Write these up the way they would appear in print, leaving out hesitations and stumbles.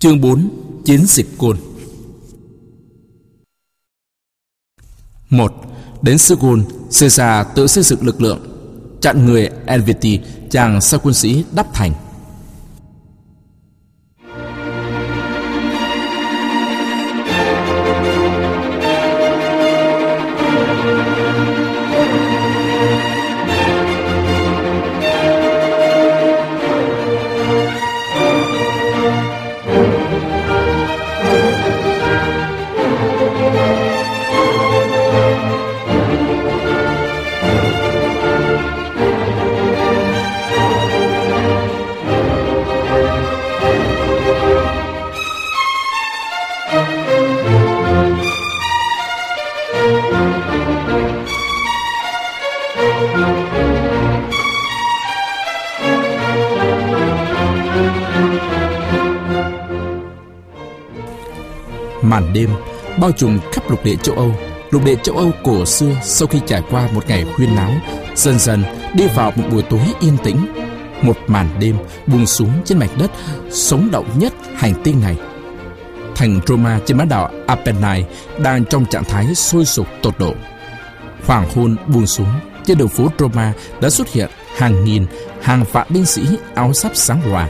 Chương 4. Chiến dịch Gôn. 1. Đến xứ Gôn, Caesar tự xây dựng lực lượng chặn người Helvetii, chàng sai quân sĩ đắp thành. Màn đêm bao trùm khắp lục địa châu Âu. Lục địa châu Âu cổ xưa sau khi trải qua một ngày huyên náo, dần dần đi vào một buổi tối yên tĩnh. Một màn đêm buông xuống trên mảnh đất sống động nhất hành tinh này. Thành Roma trên bán đảo Apennine đang trong trạng thái sôi sục tột độ. Hoàng hôn buông xuống, trên đường phố Roma đã xuất hiện hàng nghìn, hàng vạn binh sĩ áo giáp sáng loà.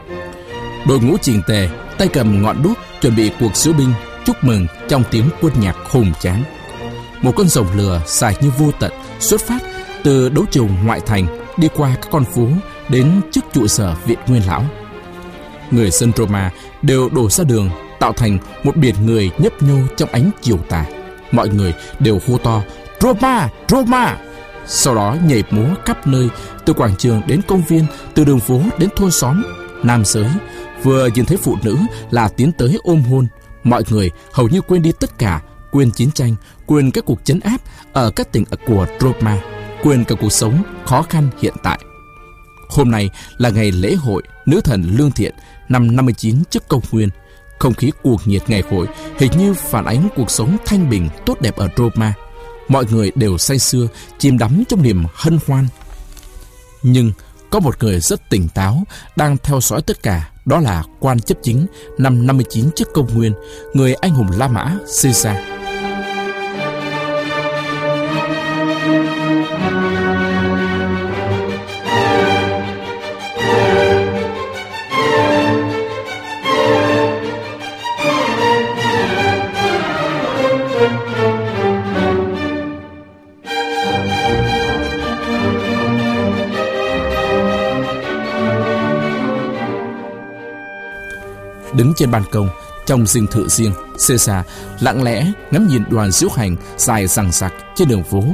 Đội ngũ chỉnh tề, tay cầm ngọn đuốc, chuẩn bị cuộc diễu binh chúc mừng trong tiếng quân nhạc hùng tráng. Một con rồng lửa dài như vô tận xuất phát từ đấu trường ngoại thành, đi qua các con phố đến trước trụ sở viện Nguyên Lão. Người dân Roma đều đổ ra đường, tạo thành một biển người nhấp nhô trong ánh chiều tà. Mọi người đều hô to Roma, Roma. Sau đó nhảy múa khắp nơi, từ quảng trường đến công viên, từ đường phố đến thôn xóm. Nam giới vừa nhìn thấy phụ nữ là tiến tới ôm hôn. Mọi người hầu như quên đi tất cả, quên chiến tranh, quên các cuộc trấn áp ở các tỉnh của Roma, quên cả cuộc sống khó khăn hiện tại. Hôm nay là ngày lễ hội nữ thần lương thiện năm 59 trước công nguyên. Không khí cuồng nhiệt ngày hội hình như phản ánh cuộc sống thanh bình tốt đẹp ở Roma. Mọi người đều say sưa, chìm đắm trong niềm hân hoan. Nhưng có một người rất tỉnh táo đang theo dõi tất cả, đó là quan chấp chính năm 59 trước công nguyên, người anh hùng La Mã Caesar. Đứng trên ban công trong dinh thự riêng, Caesar lặng lẽ ngắm nhìn đoàn diễu hành dài dằng dặc trên đường phố.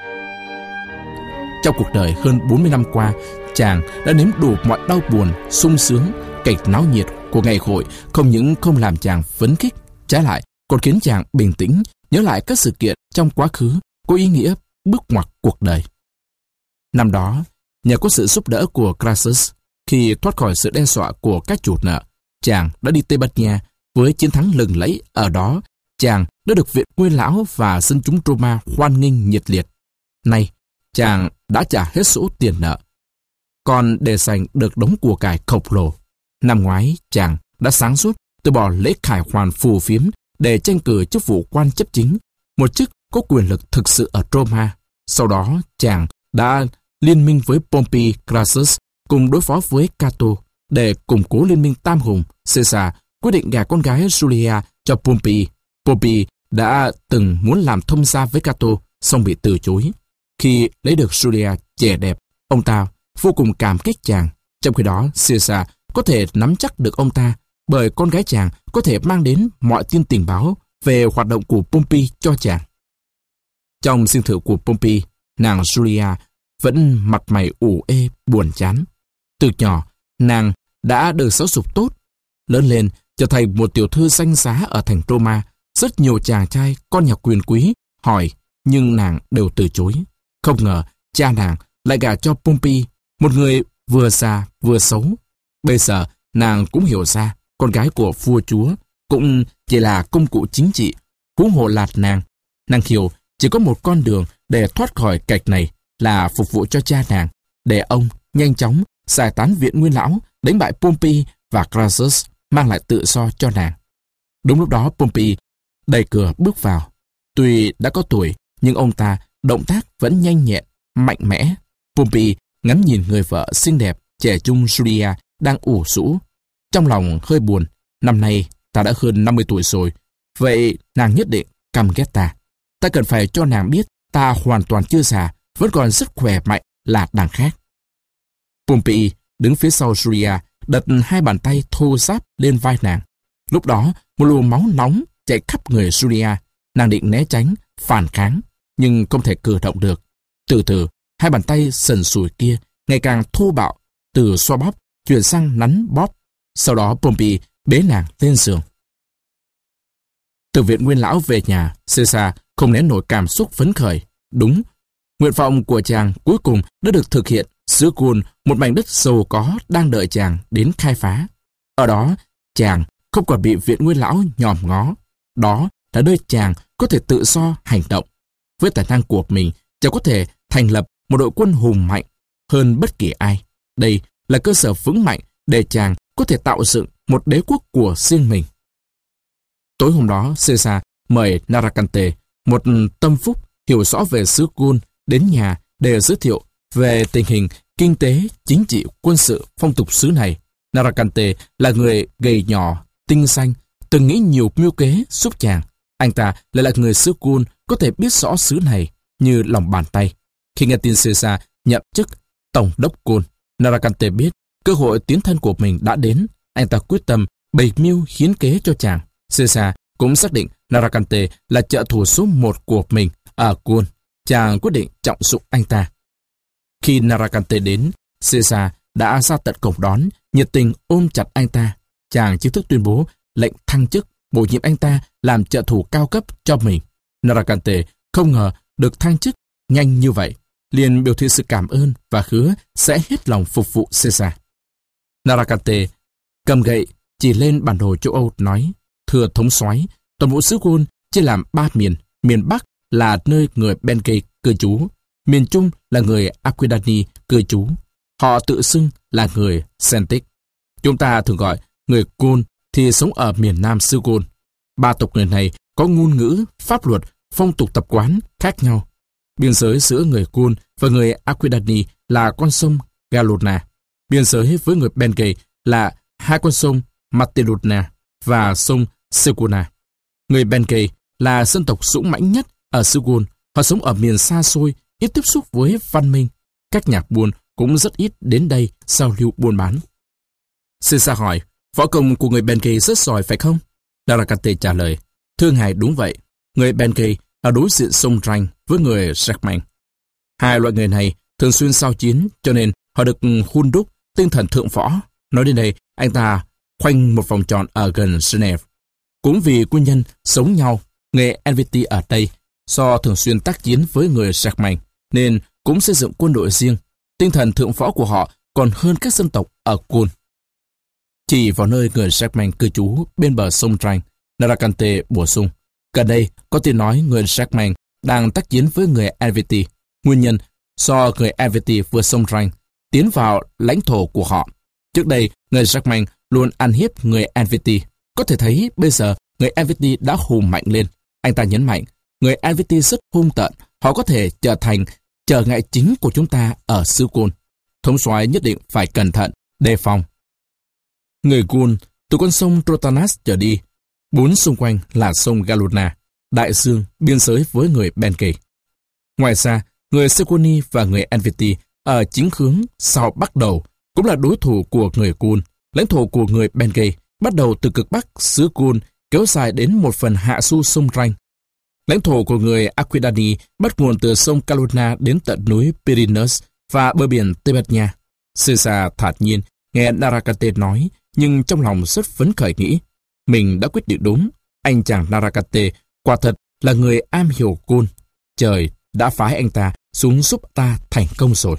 Trong cuộc đời hơn 40 năm qua, chàng đã nếm đủ mọi đau buồn, sung sướng. Cảnh náo nhiệt của ngày hội không những không làm chàng phấn khích, trái lại còn khiến chàng bình tĩnh, nhớ lại các sự kiện trong quá khứ có ý nghĩa bước ngoặt cuộc đời. Năm đó, nhờ có sự giúp đỡ của Crassus, khi thoát khỏi sự đe dọa của các chủ nợ, chàng đã đi Tây Ban Nha với chiến thắng lừng lẫy. Ở đó, chàng đã được viện Nguyên Lão và dân chúng Roma hoan nghênh nhiệt liệt. Nay, chàng đã trả hết số tiền nợ. Còn để giành được đống của cải khổng lồ, năm ngoái chàng đã sáng suốt từ bỏ lễ khải hoàn phù phiếm để tranh cử chức vụ quan chấp chính, một chức có quyền lực thực sự ở Roma. Sau đó, chàng đã liên minh với Pompey Crassus cùng đối phó với Cato. Để củng cố liên minh tam hùng, Caesar quyết định gả con gái Julia cho Pompey. Pompey đã từng muốn làm thông gia với Cato, song bị từ chối. Khi lấy được Julia trẻ đẹp, ông ta vô cùng cảm kích chàng. Trong khi đó, Caesar có thể nắm chắc được ông ta, bởi con gái chàng có thể mang đến mọi tin tình báo về hoạt động của Pompey cho chàng. Trong dinh thự của Pompey, nàng Julia vẫn mặt mày ủ ê buồn chán. Từ nhỏ, nàng đã được giáo dục tốt, lớn lên trở thành một tiểu thư danh giá ở thành Roma. Rất nhiều chàng trai con nhà quyền quý hỏi, nhưng nàng đều từ chối. Không ngờ cha nàng lại gả cho Pompey, một người vừa già vừa xấu. Bây giờ nàng cũng hiểu ra con gái của vua chúa cũng chỉ là công cụ chính trị. Huống hồ là nàng hiểu chỉ có một con đường để thoát khỏi cảnh này là phục vụ cho cha nàng, để ông nhanh chóng giải tán viện Nguyên Lão, đánh bại Pompey và Crassus, mang lại tự do cho nàng. Đúng lúc đó Pompey đẩy cửa bước vào. Tuy đã có tuổi, nhưng ông ta động tác vẫn nhanh nhẹn, mạnh mẽ. Pompey ngắm nhìn người vợ xinh đẹp, trẻ trung Julia đang ủ rũ. Trong lòng hơi buồn, năm nay ta đã hơn 50 tuổi rồi, vậy nàng nhất định căm ghét ta. Ta cần phải cho nàng biết ta hoàn toàn chưa già, vẫn còn rất khỏe mạnh là đằng khác. Pompey đứng phía sau Julia, đặt hai bàn tay thô ráp lên vai nàng. Lúc đó, một luồng máu nóng chạy khắp người Julia. Nàng định né tránh, phản kháng, nhưng không thể cử động được. Từ từ, hai bàn tay sần sùi kia ngày càng thô bạo, từ xoa bóp chuyển sang nắn bóp. Sau đó Pompey bế nàng lên giường. Từ viện Nguyên lão về nhà, Caesar không nén nổi cảm xúc phấn khởi. Đúng, nguyện vọng của chàng cuối cùng đã được thực hiện. Xứ Gaul, một mảnh đất giàu có đang đợi chàng đến khai phá. Ở đó, chàng không còn bị viện Nguyên lão nhòm ngó. Đó là nơi chàng có thể tự do hành động. Với tài năng của mình, chàng có thể thành lập một đội quân hùng mạnh hơn bất kỳ ai. Đây là cơ sở vững mạnh để chàng có thể tạo dựng một đế quốc của riêng mình. Tối hôm đó, Caesar mời Narracante, một tâm phúc hiểu rõ về xứ Gaul, đến nhà để giới thiệu về tình hình kinh tế, chính trị, quân sự, phong tục xứ này. Narracante là người gầy nhỏ, tinh xanh, từng nghĩ nhiều mưu kế giúp chàng. Anh ta lại là người xứ Gaul, có thể biết rõ xứ này như lòng bàn tay. Khi nghe tin Caesar nhậm chức tổng đốc Gaul, Narracante biết cơ hội tiến thân của mình đã đến. Anh ta quyết tâm bày mưu hiến kế cho chàng. Caesar cũng xác định Narracante là trợ thủ số 1 của mình ở Gaul. Chàng quyết định trọng dụng anh ta. Khi Narracante đến, Caesar đã ra tận cổng đón, nhiệt tình ôm chặt anh ta. Chàng chính thức tuyên bố lệnh thăng chức, bổ nhiệm anh ta làm trợ thủ cao cấp cho mình. Narracante không ngờ được thăng chức nhanh như vậy, liền biểu thị sự cảm ơn và hứa sẽ hết lòng phục vụ Caesar. Narracante cầm gậy chỉ lên bản đồ châu Âu nói: thưa thống soái, toàn bộ xứ Gaul chia làm 3 miền. Miền Bắc là nơi người Benkei cư trú, miền Trung là người Aquidani cư trú. Họ tự xưng là người Celtic. Chúng ta thường gọi người Gaul thì sống ở miền Nam xứ Gaul. 3 tộc người này có ngôn ngữ, pháp luật, phong tục tập quán khác nhau. Biên giới giữa người Gaul và người Aquidani là con sông Galona. Biên giới với người Benkei là hai con sông Matteluna và sông Seguna. Người Benkei là dân tộc dũng mãnh nhất ở xứ Gaul. Họ sống ở miền xa xôi, ít tiếp xúc với văn minh. Các nhà buôn cũng rất ít đến đây giao lưu buôn bán. Caesar hỏi: võ công của người Benkei rất giỏi phải không? Narracante trả lời: thưa ngài, đúng vậy. Người Benkei ở đối diện sông Rhine với người Germain. Hai loại người này thường xuyên giao chiến, cho nên họ được hun đúc tinh thần thượng võ. Nói đến đây, anh ta khoanh một vòng tròn ở gần Geneva. Cũng vì nguyên nhân sống nhau, người Helvetii ở đây do thường xuyên tác chiến với người Germain nên cũng xây dựng quân đội riêng. Tinh thần thượng võ của họ còn hơn các dân tộc ở Gaul. Chỉ vào nơi người Germain cư trú bên bờ sông Rhine, Narracante bổ sung: gần đây có tin nói người Germain đang tác chiến với người Helvetii. Nguyên nhân do người Helvetii vượt sông Rhine tiến vào lãnh thổ của họ. Trước đây, người Germain luôn ăn hiếp người Helvetii. Có thể thấy bây giờ người Helvetii đã hùng mạnh lên. Anh ta nhấn mạnh, người Helvetii rất hung tợn, họ có thể trở thành trở ngại chính của chúng ta ở xứ Gaul. Thống soái nhất định phải cẩn thận, đề phòng. Người Gaul từ con sông Trotanas trở đi, 4 xung quanh là sông Galuna, đại dương biên giới với người Benkei. Ngoài ra, người Segoni và người Helvetii ở chính hướng sau bắc đầu cũng là đối thủ của người Gaul. Lãnh thổ của người Benkei bắt đầu từ cực bắc xứ Gaul kéo dài đến một phần hạ du sông Rhine. Lãnh thổ của người Aquidani bắt nguồn từ sông Galuna đến tận núi Pyrenees và bờ biển Tây Ban Nha. Caesar thản nhiên nghe Narracante nói, nhưng trong lòng rất phấn khởi nghĩ, mình đã quyết định đúng. Anh chàng Narracante quả thật là người am hiểu Gaul. Trời đã phái anh ta xuống giúp ta thành công rồi.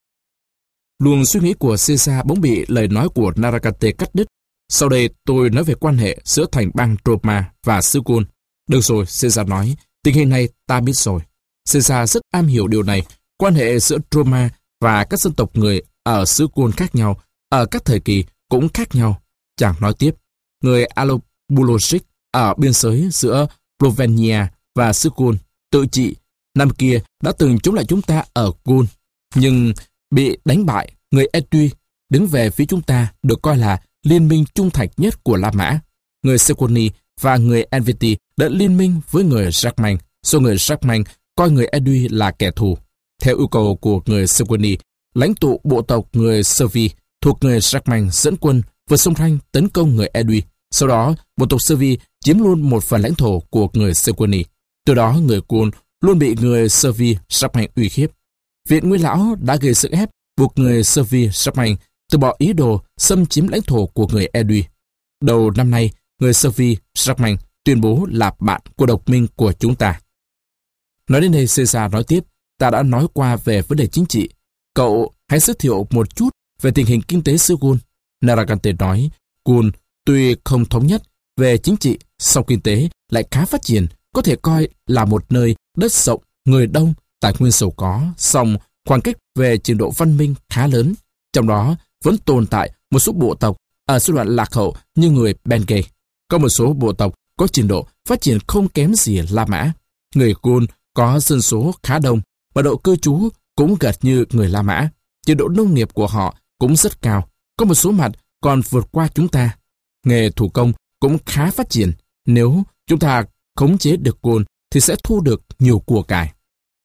Luồng suy nghĩ của Caesar bỗng bị lời nói của Narracante cắt đứt. Sau đây tôi nói về quan hệ giữa thành bang Roma và xứ Gaul. Được rồi, Caesar nói, tình hình này ta biết rồi. Caesar rất am hiểu điều này. Quan hệ giữa Roma và các dân tộc người ở xứ Gaul khác nhau, ở các thời kỳ cũng khác nhau. Chàng nói tiếp, người Allobulosic ở biên giới giữa Slovenia và xứ Gun tự trị năm kia đã từng chống lại chúng ta ở Gun, nhưng bị đánh bại. Người Etui đứng về phía chúng ta được coi là liên minh trung thành nhất của La Mã. Người Sequani và người Helvetii đã liên minh với người Germain, do người Germain coi người Etui là kẻ thù. Theo yêu cầu của người Sequani, lãnh tụ bộ tộc người Servi thuộc người Germain dẫn quân vượt sông Ranh tấn công người Etui. Sau đó, bộ tộc Servi chiếm luôn một phần lãnh thổ của người Sequani. Từ đó, người Gun luôn bị người Servi Germain uy hiếp. Viện Nguyên Lão đã gây sức ép buộc người Servi Germain từ bỏ ý đồ xâm chiếm lãnh thổ của người Etui. Đầu năm nay, người Servi Germain tuyên bố là bạn của đồng minh của chúng ta. Nói đến đây, Caesar nói tiếp, ta đã nói qua về vấn đề chính trị. Cậu hãy giới thiệu một chút về tình hình kinh tế xứ Gun. Narragante nói, Gun tuy không thống nhất về chính trị, song kinh tế lại khá phát triển, có thể coi là một nơi đất rộng, người đông, tài nguyên giàu có, song khoảng cách về trình độ văn minh khá lớn. Trong đó vẫn tồn tại một số bộ tộc ở giai đoạn lạc hậu như người Bengay. Có một số bộ tộc có trình độ phát triển không kém gì La Mã. Người Gun có dân số khá đông, và độ cư trú cũng gần như người La Mã. Trình độ nông nghiệp của họ cũng rất cao, có một số mặt còn vượt qua chúng ta. Nghề thủ công cũng khá phát triển. Nếu chúng ta khống chế được Gun thì sẽ thu được nhiều của cải.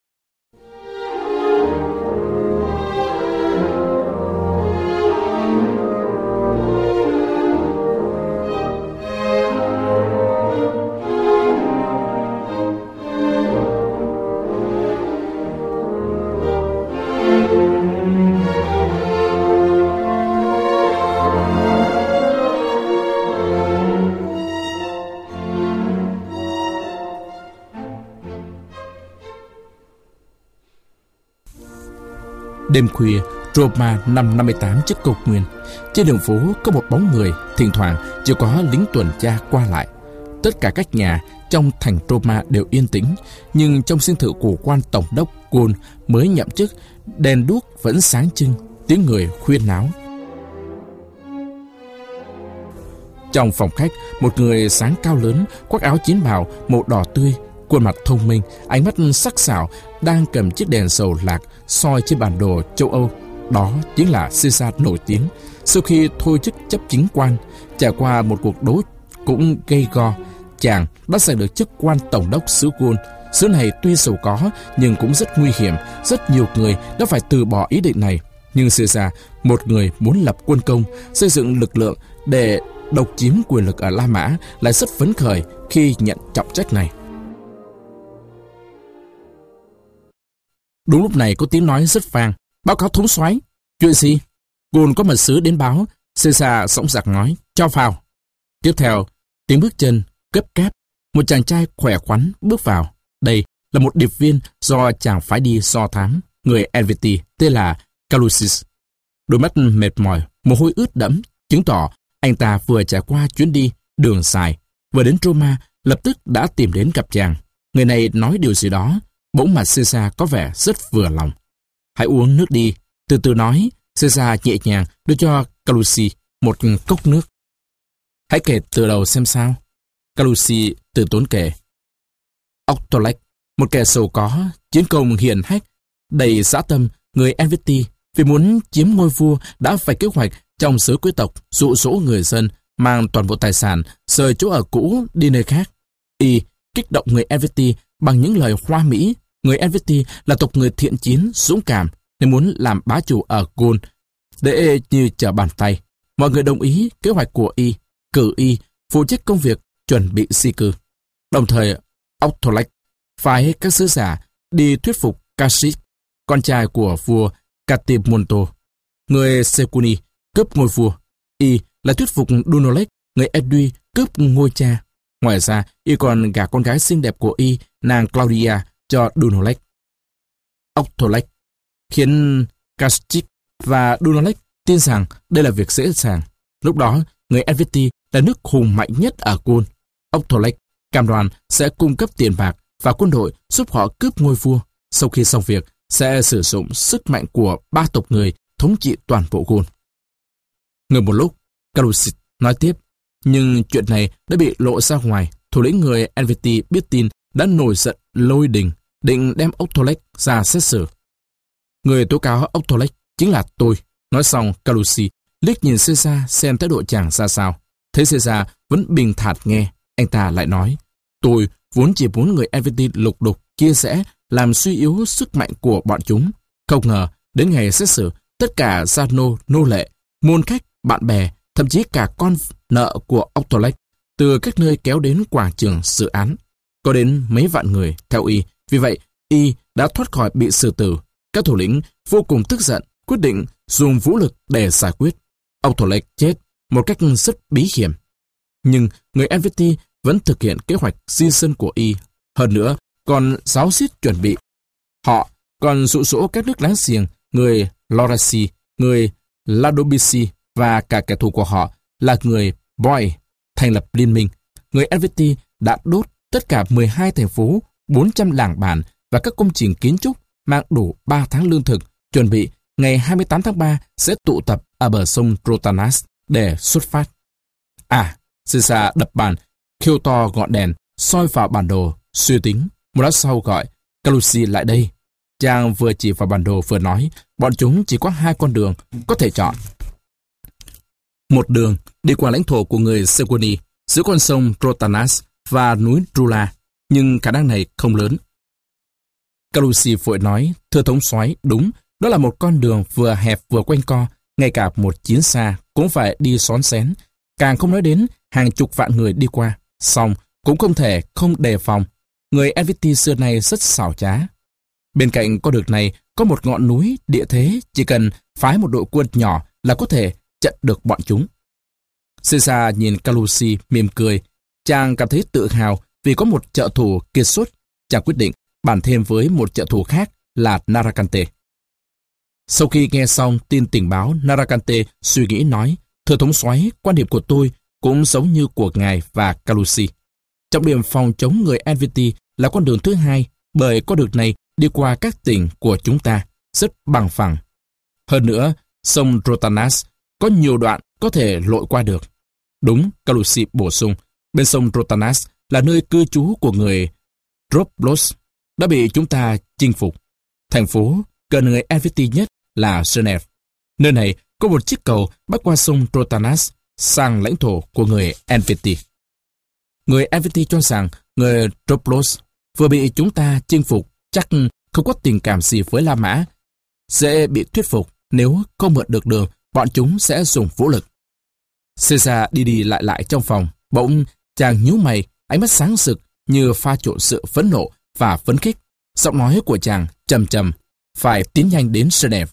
Đêm khuya, Roma năm 58 trước công nguyên. Trên đường phố có một bóng người, thỉnh thoảng chỉ có lính tuần tra qua lại. Tất cả các nhà trong thành Roma đều yên tĩnh, nhưng trong dinh thự của quan tổng đốc Gun mới nhậm chức, đèn đuốc vẫn sáng trưng, tiếng người khuyên náo. Trong phòng khách, một người sáng cao lớn, khoác áo chiến bào màu đỏ tươi, khuôn mặt thông minh, ánh mắt sắc sảo, đang cầm chiếc đèn dầu lạc soi trên bản đồ châu Âu. Đó chính là Caesar nổi tiếng. Sau khi thôi chức chấp chính quan, trải qua một cuộc đấu cũng gây go, chàng đã giành được chức quan tổng đốc xứ Gun. Xứ này tuy giàu có nhưng cũng rất nguy hiểm. Rất nhiều người đã phải từ bỏ ý định này. Nhưng Caesar, một người muốn lập quân công, xây dựng lực lượng để độc chiếm quyền lực ở La Mã, lại rất phấn khởi khi nhận trọng trách này. Đúng lúc này có tiếng nói rất vang. Báo cáo thống soái. Chuyện gì? Gun có mật sứ đến báo. Caesar sõng giặc nói, cho vào. Tiếp theo, tiếng bước chân gấp gáp. Một chàng trai khỏe khoắn bước vào. Đây là một điệp viên do chàng phái đi do thám, người Helvetii, tên là Calusis. Đôi mắt mệt mỏi, mồ hôi ướt đẫm, chứng tỏ anh ta vừa trải qua chuyến đi đường dài, vừa đến Roma, lập tức đã tìm đến gặp chàng. Người này nói điều gì đó, bỗng mặt Caesar có vẻ rất vừa lòng. Hãy uống nước đi, từ từ nói. Caesar nhẹ nhàng đưa cho Calusi một cốc nước. Hãy kể từ đầu xem sao. Calusi từ tốn kể. Autolec, một kẻ giàu có, chiến công hiển hách, đầy dã tâm, người Helvetii, vì muốn chiếm ngôi vua đã phải kế hoạch trong giới quý tộc dụ dỗ người dân mang toàn bộ tài sản rời chỗ ở cũ đi nơi khác. Y kích động người Helvetii bằng những lời hoa mỹ. Người Helvetii là tộc người thiện chiến, dũng cảm, nên muốn làm bá chủ ở Gun dễ như trở bàn tay. Mọi người đồng ý kế hoạch của Y, cử Y phụ trách công việc chuẩn bị di cư. Đồng thời, Autolec phái các sứ giả đi thuyết phục Cassius, con trai của vua Catimonto, người Secuni, cướp ngôi vua. Y là thuyết phục Dunolec, người Etui, cướp ngôi cha. Ngoài ra, Y còn gả con gái xinh đẹp của Y, nàng Claudia, cho Dunolec. Autolec khiến Cassius và Dunolec tin rằng đây là việc dễ dàng. Lúc đó, người Helvetii là nước hùng mạnh nhất ở Gun. Autolec cam đoan sẽ cung cấp tiền bạc và quân đội giúp họ cướp ngôi vua. Sau khi xong việc, sẽ sử dụng sức mạnh của 3 tộc người thống trị toàn bộ Gun. Ngừng một lúc, Calusis nói tiếp. Nhưng chuyện này đã bị lộ ra ngoài. Thủ lĩnh người Helvetii biết tin đã nổi giận lôi đình, định đem Optolek ra xét xử. Người tố cáo Optolek chính là tôi. Nói xong, Calusi liếc nhìn Caesar xem thái độ chàng ra sao. Thấy Caesar vẫn bình thản nghe, anh ta lại nói, tôi vốn chỉ muốn người Helvetii lục đục, chia rẽ, làm suy yếu sức mạnh của bọn chúng. Không ngờ, đến ngày xét xử, tất cả gia nô lệ, môn khách, bạn bè, thậm chí cả con nợ của Optolek từ các nơi kéo đến quảng trường xử án. Có đến mấy vạn người theo y, vì vậy y đã thoát khỏi bị xử tử. Các thủ lĩnh vô cùng tức giận, quyết định dùng vũ lực để giải quyết. Optolek chết một cách rất bí hiểm. Nhưng người Helvetii vẫn thực hiện kế hoạch di dân của y. Hơn nữa, còn ráo riết chuẩn bị. Họ còn dụ dỗ các nước láng giềng, người Laurasie, người Ladobici và cả kẻ thù của họ là người Boy thành lập liên minh. Người Helvetii đã đốt tất cả 12 thành phố, 400 làng bản và các công trình kiến trúc mang đủ 3 tháng lương thực, chuẩn bị ngày 28 tháng 3 sẽ tụ tập ở bờ sông Trotanas để xuất phát. Caesar đập bàn, khiêu to ngọn đèn, soi vào bản đồ, suy tính. Một lát sau gọi, Calusi lại đây. Chàng vừa chỉ vào bản đồ vừa nói, bọn chúng chỉ có 2 con đường có thể chọn. Một đường đi qua lãnh thổ của người Segoni, giữa con sông Trotanas và núi Drula, nhưng khả năng này không lớn. Calusi vội nói, thưa thống soái, đúng, đó là một con đường vừa hẹp vừa quanh co, ngay cả một chiến xa cũng phải đi xón xén, càng không nói đến hàng chục vạn người đi qua. Song cũng không thể không đề phòng. Người Helvetii xưa nay rất xảo trá. Bên cạnh con đường này có một ngọn núi địa thế, chỉ cần phái một đội quân nhỏ là có thể chặn được bọn chúng. Caesar nhìn Calusi mỉm cười. Chàng cảm thấy tự hào vì có một trợ thủ kiệt xuất. Chàng quyết định bàn thêm với một trợ thủ khác là Narracante. Sau khi nghe xong tin tình báo, Narracante suy nghĩ nói, thưa thống soái, quan điểm của tôi cũng giống như của ngài và Calusi. Trọng điểm phòng chống người Helvetii là con đường thứ hai, bởi con đường này đi qua các tỉnh của chúng ta, rất bằng phẳng. Hơn nữa, sông Trotanas có nhiều đoạn có thể lội qua được. Đúng, Calusi bổ sung, bên sông Trotanas là nơi cư trú của người Droplos đã bị chúng ta chinh phục. Thành phố gần người Helvetii nhất là Geneva. Nơi này có một chiếc cầu bắc qua sông Trotanas sang lãnh thổ của người Helvetii. Người Helvetii cho rằng người Droplos vừa bị chúng ta chinh phục, chắc không có tình cảm gì với La Mã, dễ bị thuyết phục. Nếu không mượn được đường, bọn chúng sẽ dùng vũ lực. Caesar đi lại trong phòng, bỗng chàng nhíu mày, ánh mắt sáng rực như pha trộn sự phẫn nộ và phấn khích. Giọng nói của chàng trầm trầm, phải tiến nhanh đến Geneva.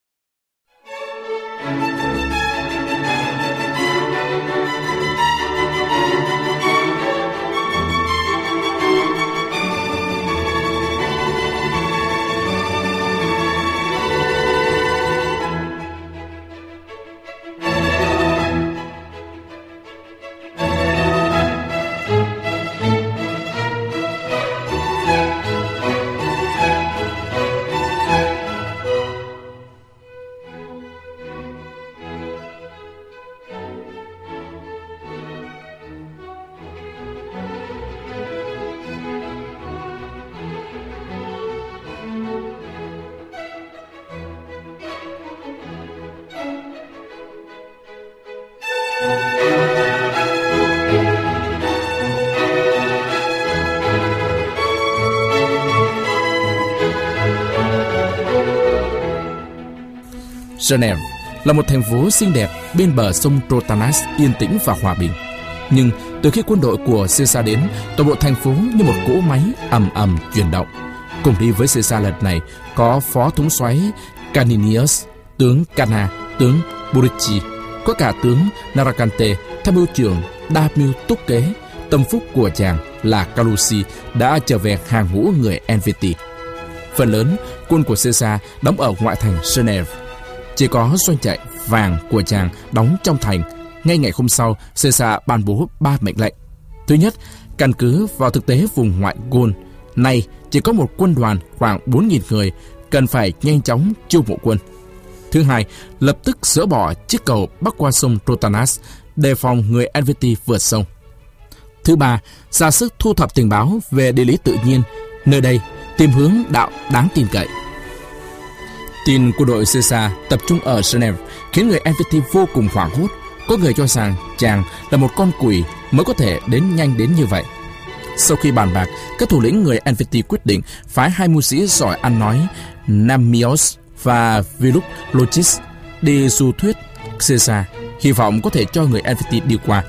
Geneva là một thành phố xinh đẹp bên bờ sông Trotanas, yên tĩnh và hòa bình. Nhưng từ khi quân đội của Caesar đến, toàn bộ thành phố như một cỗ máy ầm ầm chuyển động. Cùng đi với Caesar lần này có phó thống soái Caninius, tướng Cana, tướng Burici, có cả tướng Narracante, tham mưu trưởng đa mưu túc kế. Tâm phúc của chàng là Calusi đã trở về hàng ngũ người Helvetii. Phần lớn quân của Caesar đóng ở ngoại thành Geneva. Chỉ có doanh trại vàng của chàng đóng trong thành. Ngay ngày hôm sau, Caesar ban bố 3 mệnh lệnh. Thứ nhất, căn cứ vào thực tế vùng ngoại Gaul, nay chỉ có một quân đoàn khoảng 4.000 người, cần phải nhanh chóng chiêu mộ quân. Thứ hai, lập tức dỡ bỏ chiếc cầu bắc qua sông Trotanas đề phòng người Helvetii vượt sông. Thứ ba, ra sức thu thập tình báo về địa lý tự nhiên, nơi đây tìm hướng đạo đáng tin cậy. Tin của đội Caesar tập trung ở Geneva khiến người Helvetii vô cùng hoảng hốt. Có người cho rằng chàng là một con quỷ mới có thể đến nhanh đến như vậy. Sau khi bàn bạc, các thủ lĩnh người Helvetii quyết định phái 2 mưu sĩ giỏi ăn nói, Namios và Philologus, đi du thuyết Caesar, hy vọng có thể cho người Helvetii đi qua.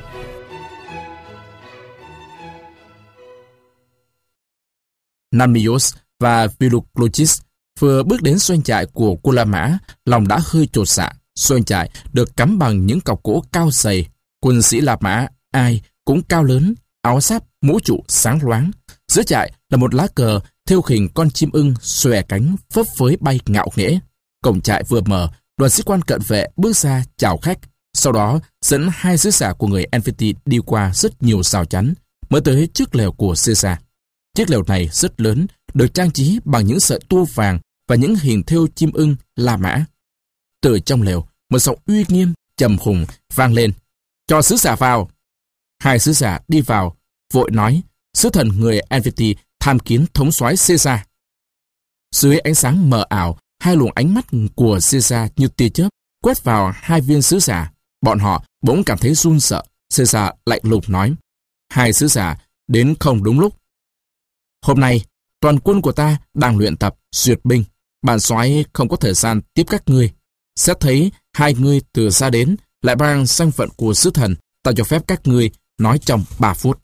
Namios và Philologus vừa bước đến doanh trại của quân La Mã, lòng đã hơi chột dạ. Doanh trại được cắm bằng những cọc gỗ cao dày. Quân sĩ La Mã ai cũng cao lớn, áo giáp, mũ trụ sáng loáng. Giữa trại là một lá cờ thêu hình con chim ưng xòe cánh phấp phới bay ngạo nghễ. Cổng trại vừa mở, đoàn sĩ quan cận vệ bước ra chào khách. Sau đó dẫn 2 sứ giả của người Helvetii đi qua rất nhiều rào chắn mới tới chiếc lều của Caesar. Chiếc lều này rất lớn, được trang trí bằng những sợi tua vàng và những hình thêu chim ưng La Mã. Từ trong lều, một giọng uy nghiêm, trầm hùng vang lên: "Cho sứ giả vào." 2 sứ giả đi vào, vội nói: "Sứ thần người Helvetii tham kiến thống soái Caesar." Dưới ánh sáng mờ ảo, 2 luồng ánh mắt của Caesar như tia chớp quét vào 2 viên sứ giả. Bọn họ bỗng cảm thấy run sợ. Caesar lạnh lùng nói: "2 sứ giả đến không đúng lúc. Hôm nay, toàn quân của ta đang luyện tập duyệt binh. Bản soái không có thời gian tiếp các ngươi. Xét thấy 2 ngươi từ xa đến, lại mang danh phận của sứ thần, ta cho phép các ngươi nói trong 3 phút.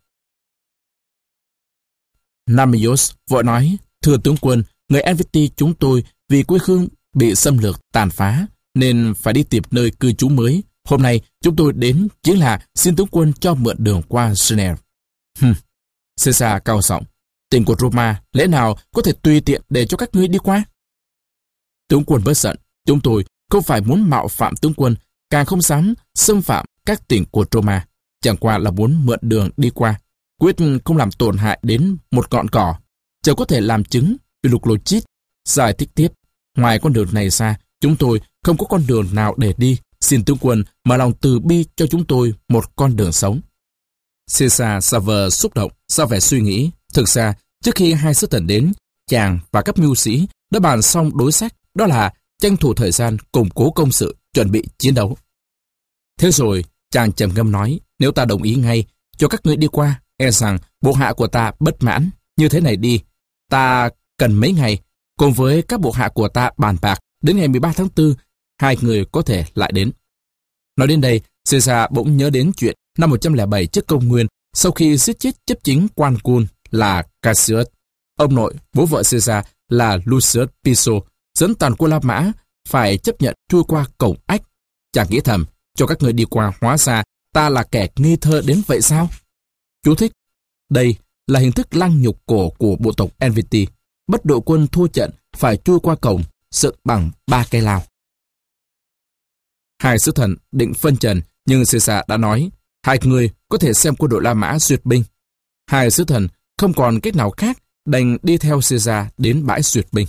Namios vội nói: "Thưa tướng quân, người Helvetii chúng tôi vì quê hương bị xâm lược tàn phá, nên phải đi tìm nơi cư trú mới. Hôm nay chúng tôi đến chính là xin tướng quân cho mượn đường qua Geneva." Caesar cao giọng: "Tỉnh của Roma lẽ nào có thể tùy tiện để cho các ngươi đi qua?" Tướng quân bớt giận, chúng tôi không phải muốn mạo phạm tướng quân, càng không dám xâm phạm các tỉnh của Roma, chẳng qua là muốn mượn đường đi qua, quyết không làm tổn hại đến một ngọn cỏ. Chờ có thể làm chứng. Philologus giải thích tiếp: "Ngoài con đường này ra, chúng tôi không có con đường nào để đi. Xin tướng quân mở lòng từ bi cho chúng tôi một con đường sống." Caesar xa vờ xúc động, ra vẻ suy nghĩ. Thực ra, trước khi 2 sứ thần đến, chàng và các mưu sĩ đã bàn xong đối sách, đó là tranh thủ thời gian củng cố công sự, chuẩn bị chiến đấu. Thế rồi, chàng trầm ngâm nói: "Nếu ta đồng ý ngay cho các ngươi đi qua, e rằng bộ hạ của ta bất mãn. Như thế này đi, ta cần mấy ngày, cùng với các bộ hạ của ta bàn bạc, đến ngày 13 tháng 4, 2 người có thể lại đến." Nói đến đây, Caesar bỗng nhớ đến chuyện năm 107 trước công nguyên, sau khi giết chết chấp chính quan cun là Cassius. Ông nội, bố vợ Caesar là Lucius Piso, dẫn toàn quân La Mã phải chấp nhận chui qua cổng ách. Chàng nghĩ thầm: cho các người đi qua, hóa ra ta là kẻ nghi thơ đến vậy sao? Chú thích: đây là hình thức lăng nhục cổ của bộ tộc Helvetii. Bất đội quân thua trận phải chui qua cổng dựng bằng 3 cây lao. 2 sứ thần định phân trần, nhưng Caesar đã nói: 2 người có thể xem quân đội La Mã duyệt binh. 2 sứ thần không còn cách nào khác, đành đi theo Caesar đến bãi duyệt binh.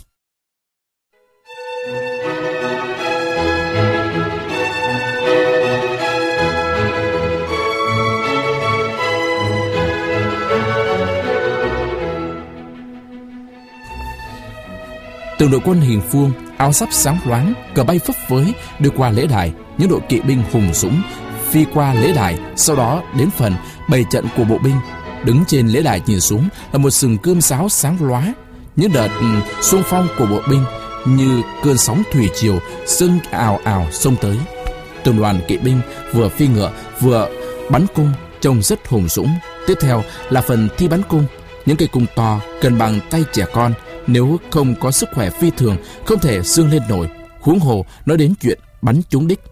Từng đội quân hình vuông, áo giáp sáng loáng, cờ bay phấp phới đưa qua lễ đài. Những đội kỵ binh hùng dũng phi qua lễ đài, sau đó đến phần bày trận của bộ binh. Đứng trên lễ đài nhìn xuống là một sừng cơm sáo sáng lóa. Những đợt xung phong của bộ binh như cơn sóng thủy triều dâng ào ào xông tới. Từng đoàn kỵ binh vừa phi ngựa vừa bắn cung, trông rất hùng dũng. Tiếp theo là phần thi bắn cung. Những cây cung to gần bằng tay trẻ con, nếu không có sức khỏe phi thường không thể dương lên nổi, huống hồ nói đến chuyện bắn trúng đích.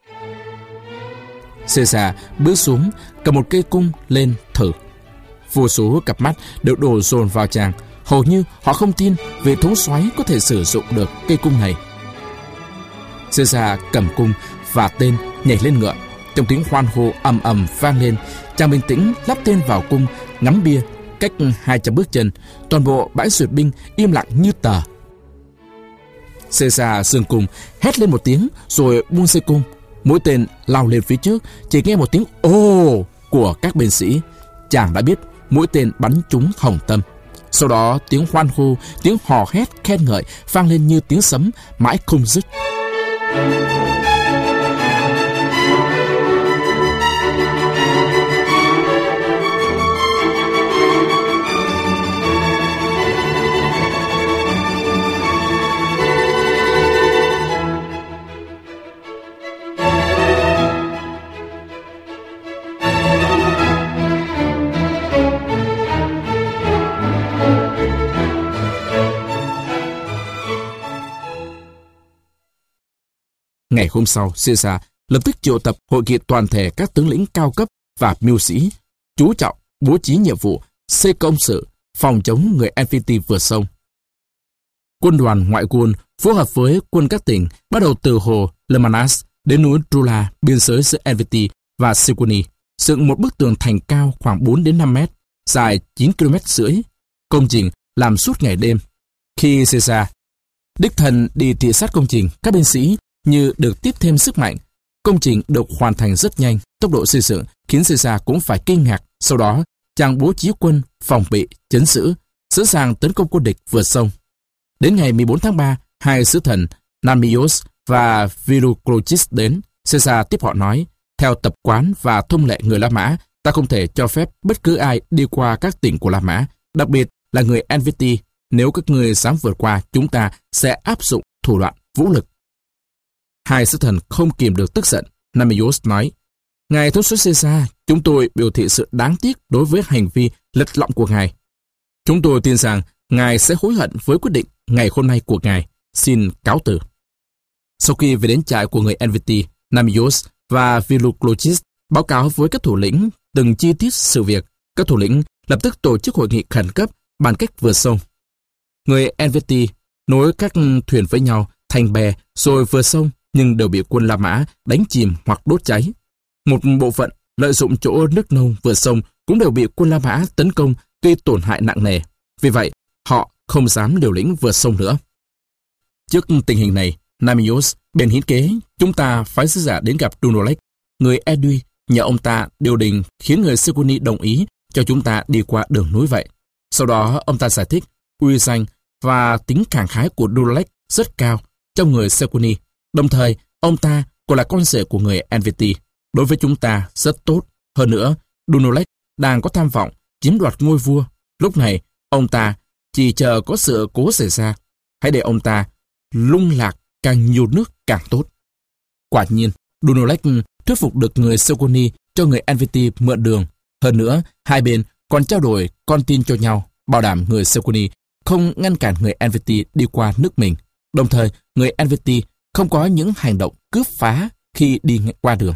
Caesar bước xuống, cầm một cây cung lên thử. Vô số cặp mắt đều đổ dồn vào chàng, hầu như họ không tin vị thống soái có thể sử dụng được cây cung này. Caesar cầm cung và tên nhảy lên ngựa. Trong tiếng hoan hô ầm ầm vang lên, chàng bình tĩnh lắp tên vào cung, ngắm bia. Cách 200 bước chân, toàn bộ bãi duyệt binh im lặng như tờ. Caesar dừng cung, hét lên một tiếng rồi buông dây cung. Mũi tên lao lên phía trước, chỉ nghe một tiếng ồ của các binh sĩ. Chàng đã biết mũi tên bắn trúng hồng tâm. Sau đó tiếng hoan hô, tiếng hò hét khen ngợi vang lên như tiếng sấm mãi không dứt. Ngày hôm sau, Caesar lập tức triệu tập hội nghị toàn thể các tướng lĩnh cao cấp và mưu sĩ, chú trọng bố trí nhiệm vụ xây công sự phòng chống người Helvetii vượt sông. Quân đoàn ngoại quân phối hợp với quân các tỉnh bắt đầu từ hồ Lemanas đến núi Trula, biên giới giữa Helvetii và Sequani, dựng một bức tường thành cao khoảng 4 đến 5 mét, dài 9,5 km. Công trình làm suốt ngày đêm. Khi Caesar đích thân đi thị sát công trình, các binh sĩ như được tiếp thêm sức mạnh. Công trình được hoàn thành rất nhanh, tốc độ xây dựng khiến Caesar cũng phải kinh ngạc. Sau đó, chàng bố trí quân phòng bị, trấn giữ, sẵn sàng tấn công quân địch vượt sông. Đến ngày 14 tháng 3, hai sứ thần Namios và Philoclochis đến. Caesar tiếp họ nói, theo tập quán và thông lệ người La Mã, ta không thể cho phép bất cứ ai đi qua các tỉnh của La Mã, đặc biệt là người Helvetii. Nếu các ngươi dám vượt qua, chúng ta sẽ áp dụng thủ đoạn vũ lực. Hai sứ thần không kìm được tức giận. Namios nói, ngài thống soái Caesar, chúng tôi biểu thị sự đáng tiếc đối với hành vi lật lọng của ngài. Chúng tôi tin rằng ngài sẽ hối hận với quyết định ngày hôm nay của ngài. Xin cáo từ. Sau khi về đến trại của người Helvetii, Namios và Philoclochis báo cáo với các thủ lĩnh từng chi tiết sự việc. Các thủ lĩnh lập tức tổ chức hội nghị khẩn cấp bàn cách vượt sông. Người Helvetii nối các thuyền với nhau thành bè rồi vượt sông, nhưng đều bị quân La Mã đánh chìm hoặc đốt cháy. Một bộ phận lợi dụng chỗ nước nông vượt sông cũng đều bị quân La Mã tấn công gây tổn hại nặng nề. Vì vậy, họ không dám liều lĩnh vượt sông nữa. Trước tình hình này, Namios bèn hiến kế chúng ta phái sứ giả đến gặp Dunolech, người Edui, nhờ ông ta điều đình khiến người Sequani đồng ý cho chúng ta đi qua đường núi vậy. Sau đó, ông ta giải thích uy danh và tính khẳng khái của Dunolech rất cao trong người Sequani. Đồng thời, ông ta còn là con rể của người Helvetii. Đối với chúng ta rất tốt. Hơn nữa, Dunolech đang có tham vọng chiếm đoạt ngôi vua. Lúc này, ông ta chỉ chờ có sự cố xảy ra. Hãy để ông ta lung lạc càng nhiều nước càng tốt. Quả nhiên, Dunolech thuyết phục được người Sequani cho người Helvetii mượn đường. Hơn nữa, hai bên còn trao đổi con tin cho nhau, bảo đảm người Sequani không ngăn cản người Helvetii đi qua nước mình. Đồng thời, người Helvetii không có những hành động cướp phá khi đi qua đường.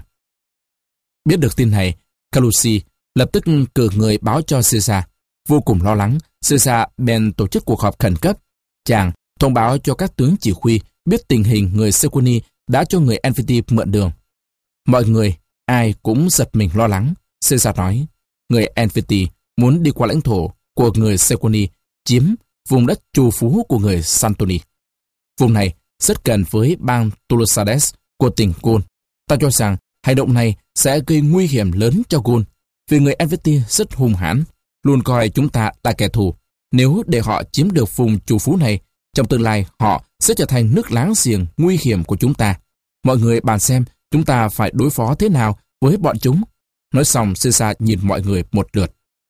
Biết được tin này, Calusi lập tức cử người báo cho Caesar. Vô cùng lo lắng, Caesar bèn tổ chức cuộc họp khẩn cấp. Chàng thông báo cho các tướng chỉ huy biết tình hình người Sequani đã cho người Helvetii mượn đường. Mọi người, ai cũng giật mình lo lắng. Caesar nói, người Helvetii muốn đi qua lãnh thổ của người Sequani, chiếm vùng đất trù phú của người Santoni. Vùng này rất gần với bang Tolosades của tỉnh Gaul. Ta cho rằng hành động này sẽ gây nguy hiểm lớn cho Gaul, vì người Helvetii rất hung hãn, luôn coi chúng ta là kẻ thù. Nếu để họ chiếm được vùng trù phú này, trong tương lai họ sẽ trở thành nước láng giềng nguy hiểm của chúng ta. Mọi người bàn xem chúng ta phải đối phó thế nào với bọn chúng. Nói xong, Caesar nhìn mọi người một lượt.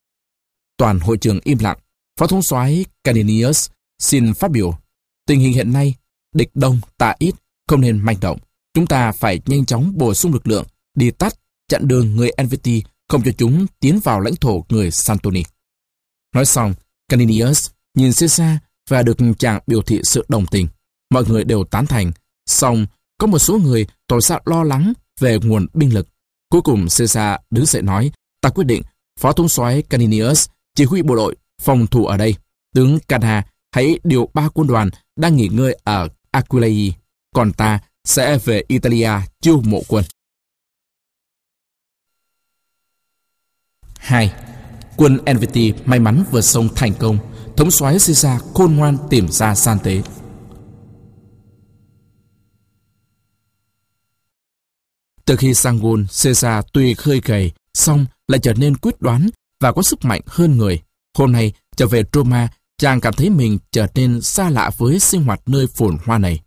Toàn hội trường im lặng. Phó thống soái Caninius xin phát biểu. Tình hình hiện nay, địch đông ta ít, không nên manh động. Chúng ta phải nhanh chóng bổ sung lực lượng, đi tắt, chặn đường người Helvetii, không cho chúng tiến vào lãnh thổ người Santoni. Nói xong, Caninius nhìn Caesar và được chàng biểu thị sự đồng tình. Mọi người đều tán thành, song có một số người tỏ ra lo lắng về nguồn binh lực. Cuối cùng Caesar đứng dậy nói, ta quyết định phó thống soái Caninius chỉ huy bộ đội phòng thủ ở đây. Tướng Cana hãy điều 3 quân đoàn đang nghỉ ngơi ở Aquileia, còn ta sẽ về Italia chiêu mộ quân. 2. Quân Helvetii may mắn vượt sông thành công. Thống soái Caesar khôn ngoan tìm ra gian tế. Từ khi sang Gaul, Caesar tuy khơi gầy, song lại trở nên quyết đoán và có sức mạnh hơn người. Hôm nay, trở về Roma, chàng cảm thấy mình trở nên xa lạ với sinh hoạt nơi phồn hoa này.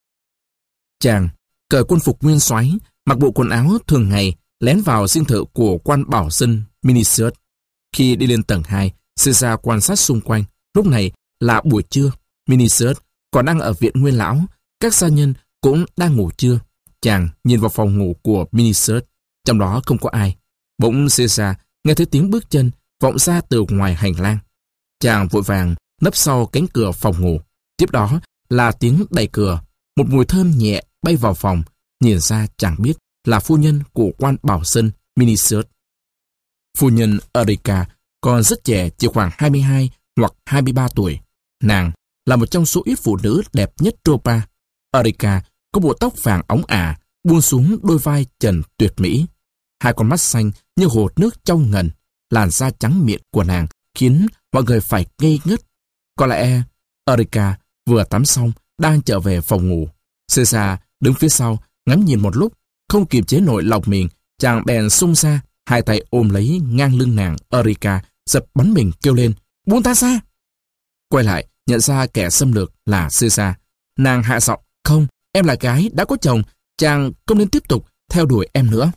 Chàng cởi quân phục nguyên soái, mặc bộ quần áo thường ngày, lén vào dinh thự của quan bảo dân Minicius. Khi đi lên tầng 2, Caesar quan sát xung quanh. Lúc này là buổi trưa, Minicius còn đang ở viện nguyên lão, các gia nhân cũng đang ngủ trưa. Chàng nhìn vào phòng ngủ của Minicius, trong đó không có ai. Bỗng Caesar nghe thấy tiếng bước chân vọng ra từ ngoài hành lang. Chàng vội vàng nấp sau cánh cửa phòng ngủ. Tiếp đó là tiếng đẩy cửa, một mùi thơm nhẹ bay vào phòng. Nhìn ra chàng biết là phu nhân của quan bảo dân Minicius. Phu nhân Erica còn rất trẻ, chỉ khoảng 22 hoặc 23 tuổi. Nàng là một trong số ít phụ nữ đẹp nhất Tropa. Erica có bộ tóc vàng óng ả, buông xuống đôi vai trần tuyệt mỹ. Hai con mắt xanh như hồ nước trong ngần, làn da trắng miệng của nàng khiến mọi người phải ngây ngất. Có lẽ Erica vừa tắm xong đang trở về phòng ngủ. Caesar đứng phía sau ngắm nhìn một lúc, không kiềm chế nổi lòng mình, chàng bèn xung ra, hai tay ôm lấy ngang lưng nàng. Erica giật bắn mình kêu lên: "Buông ta ra!" Quay lại nhận ra kẻ xâm lược là Caesar. Nàng hạ giọng: "Không, em là gái đã có chồng, chàng không nên tiếp tục theo đuổi em nữa."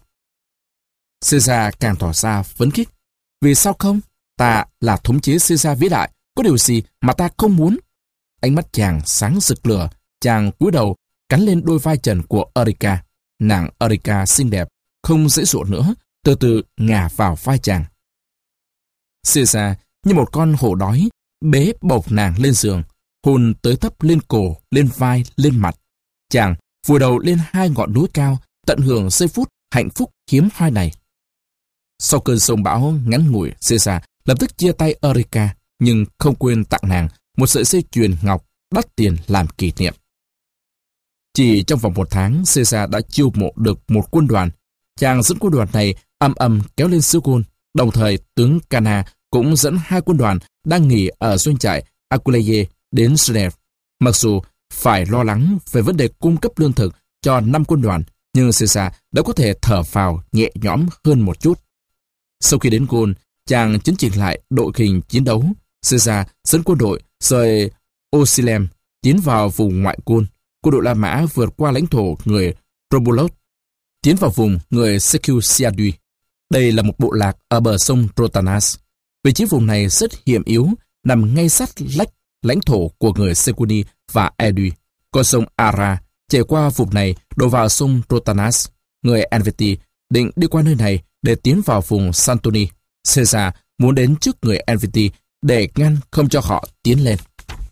Caesar càng tỏ ra phấn khích. "Vì sao không? Ta là thống chế Caesar vĩ đại, có điều gì mà ta không muốn?" Ánh mắt chàng sáng rực lửa, chàng cúi đầu cắn lên đôi vai trần của Erica. Nàng Erica xinh đẹp, không dễ dụa nữa, từ từ ngả vào vai chàng. Caesar như một con hổ đói, bế bổng nàng lên giường, hôn tới tấp lên cổ, lên vai, lên mặt. Chàng vùi đầu lên hai ngọn núi cao, tận hưởng giây phút hạnh phúc hiếm hoi này. Sau cơn sông bão ngắn ngủi, Caesar lập tức chia tay Erica, nhưng không quên tặng nàng một sợi dây chuyền ngọc đắt tiền làm kỷ niệm. Chỉ trong vòng 1 tháng, Caesar đã chiêu mộ được một quân đoàn. Chàng dẫn quân đoàn này âm kéo lên xứ Gaul. Đồng thời, tướng Cana cũng dẫn 2 quân đoàn đang nghỉ ở doanh trại Aquileia đến Geneva. Mặc dù phải lo lắng về vấn đề cung cấp lương thực cho 5 quân đoàn, nhưng Caesar đã có thể thở phào nhẹ nhõm hơn một chút. Sau khi đến Gaul, chàng chấn chỉnh lại đội hình chiến đấu. Caesar dẫn quân đội rời Osilem tiến vào vùng ngoại Gaul. Quân đội La Mã vượt qua lãnh thổ người Robulus, tiến vào vùng người Seleucidae. Đây là một bộ lạc ở bờ sông Rotanas. Vị trí vùng này rất hiểm yếu, nằm ngay sát lãnh thổ của người Secuni và Edu. Con sông Ara chảy qua vùng này đổ vào sông Rotanas. Người Helvetii định đi qua nơi này để tiến vào vùng Santoni. Caesar muốn đến trước người Helvetii để ngăn không cho họ tiến lên.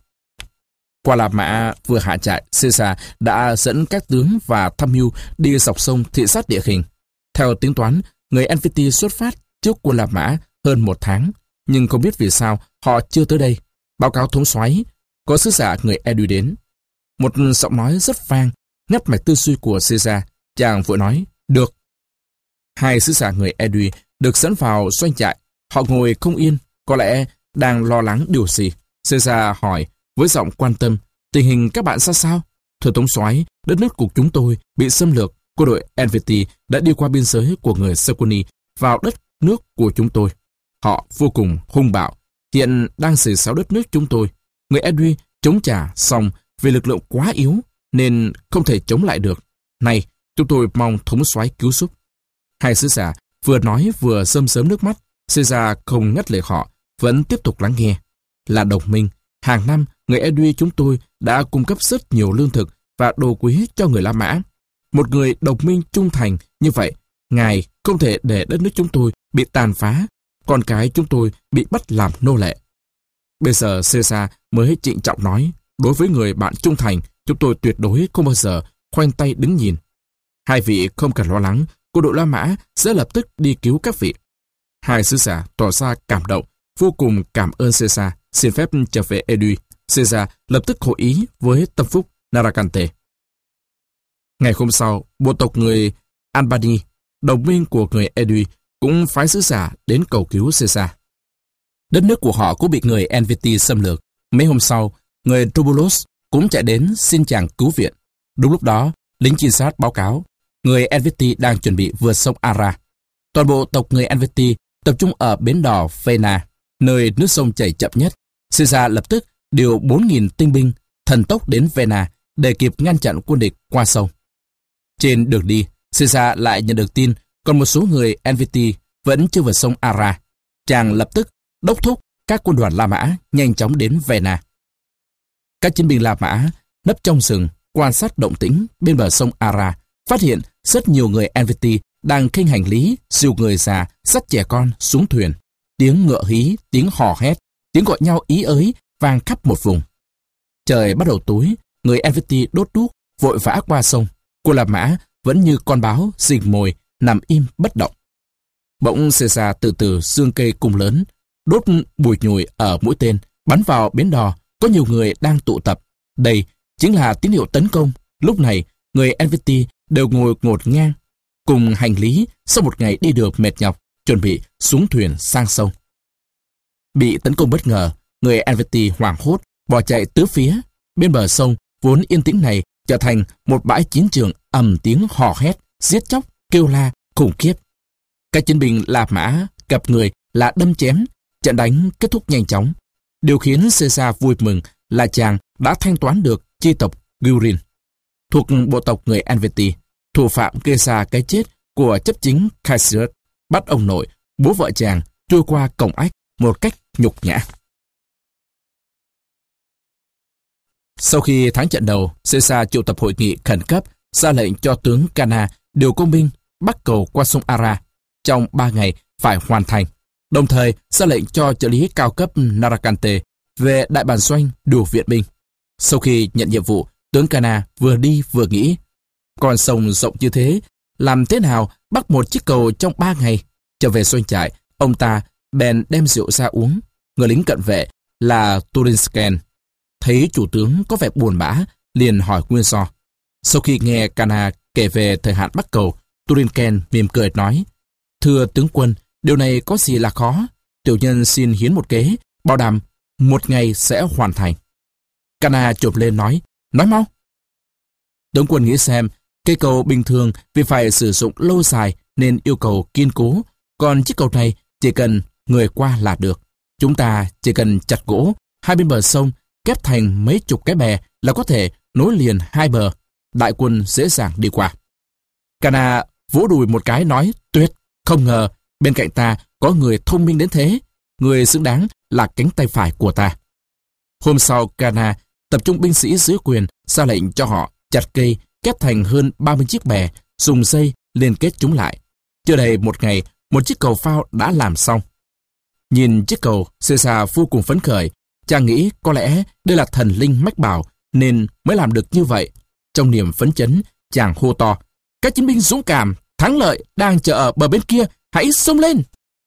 Qua La Mã vừa hạ trại, Caesar đã dẫn các tướng và tham mưu đi dọc sông thị sát địa hình. Theo tính toán, người Helvetii xuất phát trước quân La Mã hơn 1 tháng, nhưng không biết vì sao họ chưa tới đây. Báo cáo thống soái, có sứ giả người Edu đến. Một giọng nói rất vang ngắt mạch tư duy của Caesar. Chàng vội nói: "Được." 2 sứ giả người Edu được dẫn vào doanh trại. Họ ngồi không yên, có lẽ đang lo lắng điều gì. Caesar hỏi với giọng quan tâm: "Tình hình các bạn ra sao?" "Thưa thống soái, đất nước của chúng tôi bị xâm lược. Quân đội Helvetii đã đi qua biên giới của người Secuni vào đất nước của chúng tôi. Họ vô cùng hung bạo, hiện đang xỉ xáo đất nước chúng tôi. Người Edu chống trả xong vì lực lượng quá yếu nên không thể chống lại được. Này, chúng tôi mong thống soái cứu giúp." 2 sứ giả vừa nói vừa rơm rớm nước mắt. Caesar không ngắt lời họ, vẫn tiếp tục lắng nghe. "Là đồng minh, hàng năm người Edu chúng tôi đã cung cấp rất nhiều lương thực và đồ quý cho người La Mã. Một người đồng minh trung thành như vậy, ngài không thể để đất nước chúng tôi bị tàn phá, con cái chúng tôi bị bắt làm nô lệ." Bây giờ Caesar mới trịnh trọng nói: "Đối với người bạn trung thành, chúng tôi tuyệt đối không bao giờ khoanh tay đứng nhìn. 2 vị không cần lo lắng, quân đội La Mã sẽ lập tức đi cứu các vị." 2 sứ giả tỏ ra cảm động, vô cùng cảm ơn Caesar, xin phép trở về Edu. Caesar lập tức hội ý với tâm phúc Narracante. Ngày hôm sau, bộ tộc người Albani, đồng minh của người Edu, cũng phái sứ giả đến cầu cứu Caesar. Đất nước của họ cũng bị người Helvetii xâm lược. Mấy hôm sau, người Robulus cũng chạy đến xin chàng cứu viện. Đúng lúc đó, lính trinh sát báo cáo người Helvetii đang chuẩn bị vượt sông Ara. Toàn bộ tộc người Helvetii tập trung ở bến đò Vena, nơi nước sông chảy chậm nhất. Caesar lập tức điều 4.000 tinh binh thần tốc đến Vena để kịp ngăn chặn quân địch qua sông. Trên đường đi, Caesar lại nhận được tin còn một số người Helvetii vẫn chưa vượt sông Ara. Chàng lập tức đốc thúc các quân đoàn La Mã nhanh chóng đến Vena. Các chiến binh La Mã nấp trong rừng quan sát động tĩnh bên bờ sông Ara, phát hiện rất nhiều người Helvetii đang khênh hành lý, dìu người già, dắt trẻ con xuống thuyền. Tiếng ngựa hí, tiếng hò hét, tiếng gọi nhau ý ới vang khắp một vùng. Trời bắt đầu tối, người Helvetii đốt đuốc vội vã qua sông. Quân La Mã vẫn như con báo rình mồi nằm im bất động. Bỗng Caesar từ từ giương cây cung lớn, đốt bùi nhùi ở mũi tên, bắn vào bến đò. Có nhiều người đang tụ tập. Đây chính là tín hiệu tấn công. Lúc này, người Helvetii đều ngồi ngổn ngang, cùng hành lý sau một ngày đi được mệt nhọc, chuẩn bị xuống thuyền sang sông. Bị tấn công bất ngờ, người Helvetii hoảng hốt, bỏ chạy tứ phía. Bên bờ sông, vốn yên tĩnh này trở thành một bãi chiến trường ầm tiếng hò hét, giết chóc, kêu la, khủng khiếp. Các chiến binh La Mã gặp người là đâm chém, trận đánh kết thúc nhanh chóng. Điều khiến Caesar vui mừng là chàng đã thanh toán được chi tộc Gurin, thuộc bộ tộc người Helvetii, thủ phạm gây ra cái chết của chấp chính Caesius, bắt ông nội, bố vợ chàng trôi qua cổng ách một cách nhục nhã. Sau khi thắng trận đầu, Caesar triệu tập hội nghị khẩn cấp, ra lệnh cho tướng Cana điều công binh bắc cầu qua sông Ara, trong 3 ngày phải hoàn thành. Đồng thời ra lệnh cho trợ lý cao cấp Narracante về đại bản doanh điều viện binh. Sau khi nhận nhiệm vụ, tướng Cana vừa đi vừa nghĩ, con sông rộng như thế, làm thế nào bắt một chiếc cầu trong 3 ngày? Trở về doanh trại, ông ta bèn đem rượu ra uống. Người lính cận vệ là Turinsken thấy chủ tướng có vẻ buồn bã, liền hỏi nguyên do. Sau khi nghe Cana kể về thời hạn bắt cầu, Turinsken mỉm cười nói: "Thưa tướng quân, điều này có gì là khó? Tiểu nhân xin hiến một kế, bảo đảm 1 ngày sẽ hoàn thành." Cana chộp lên nói mau. Tướng quân nghĩ xem, cây cầu bình thường vì phải sử dụng lâu dài nên yêu cầu kiên cố, còn chiếc cầu này chỉ cần người qua là được. Chúng ta chỉ cần chặt gỗ hai bên bờ sông, kép thành mấy chục cái bè là có thể nối liền hai bờ, đại quân dễ dàng đi qua. Cana vỗ đùi một cái nói: "Tuyệt, không ngờ bên cạnh ta có người thông minh đến thế, người xứng đáng là cánh tay phải của ta." Hôm sau, Cana tập trung binh sĩ dưới quyền, ra lệnh cho họ chặt cây, kép thành hơn 30 chiếc bè, dùng dây liên kết chúng lại. Chưa đầy 1 ngày, một chiếc cầu phao đã làm xong. Nhìn chiếc cầu, Caesar vô cùng phấn khởi. Chàng nghĩ có lẽ đây là thần linh mách bảo nên mới làm được như vậy. Trong niềm phấn chấn, chàng hô to: "Các chiến binh dũng cảm, thắng lợi đang chờ ở bờ bên kia, hãy xông lên!"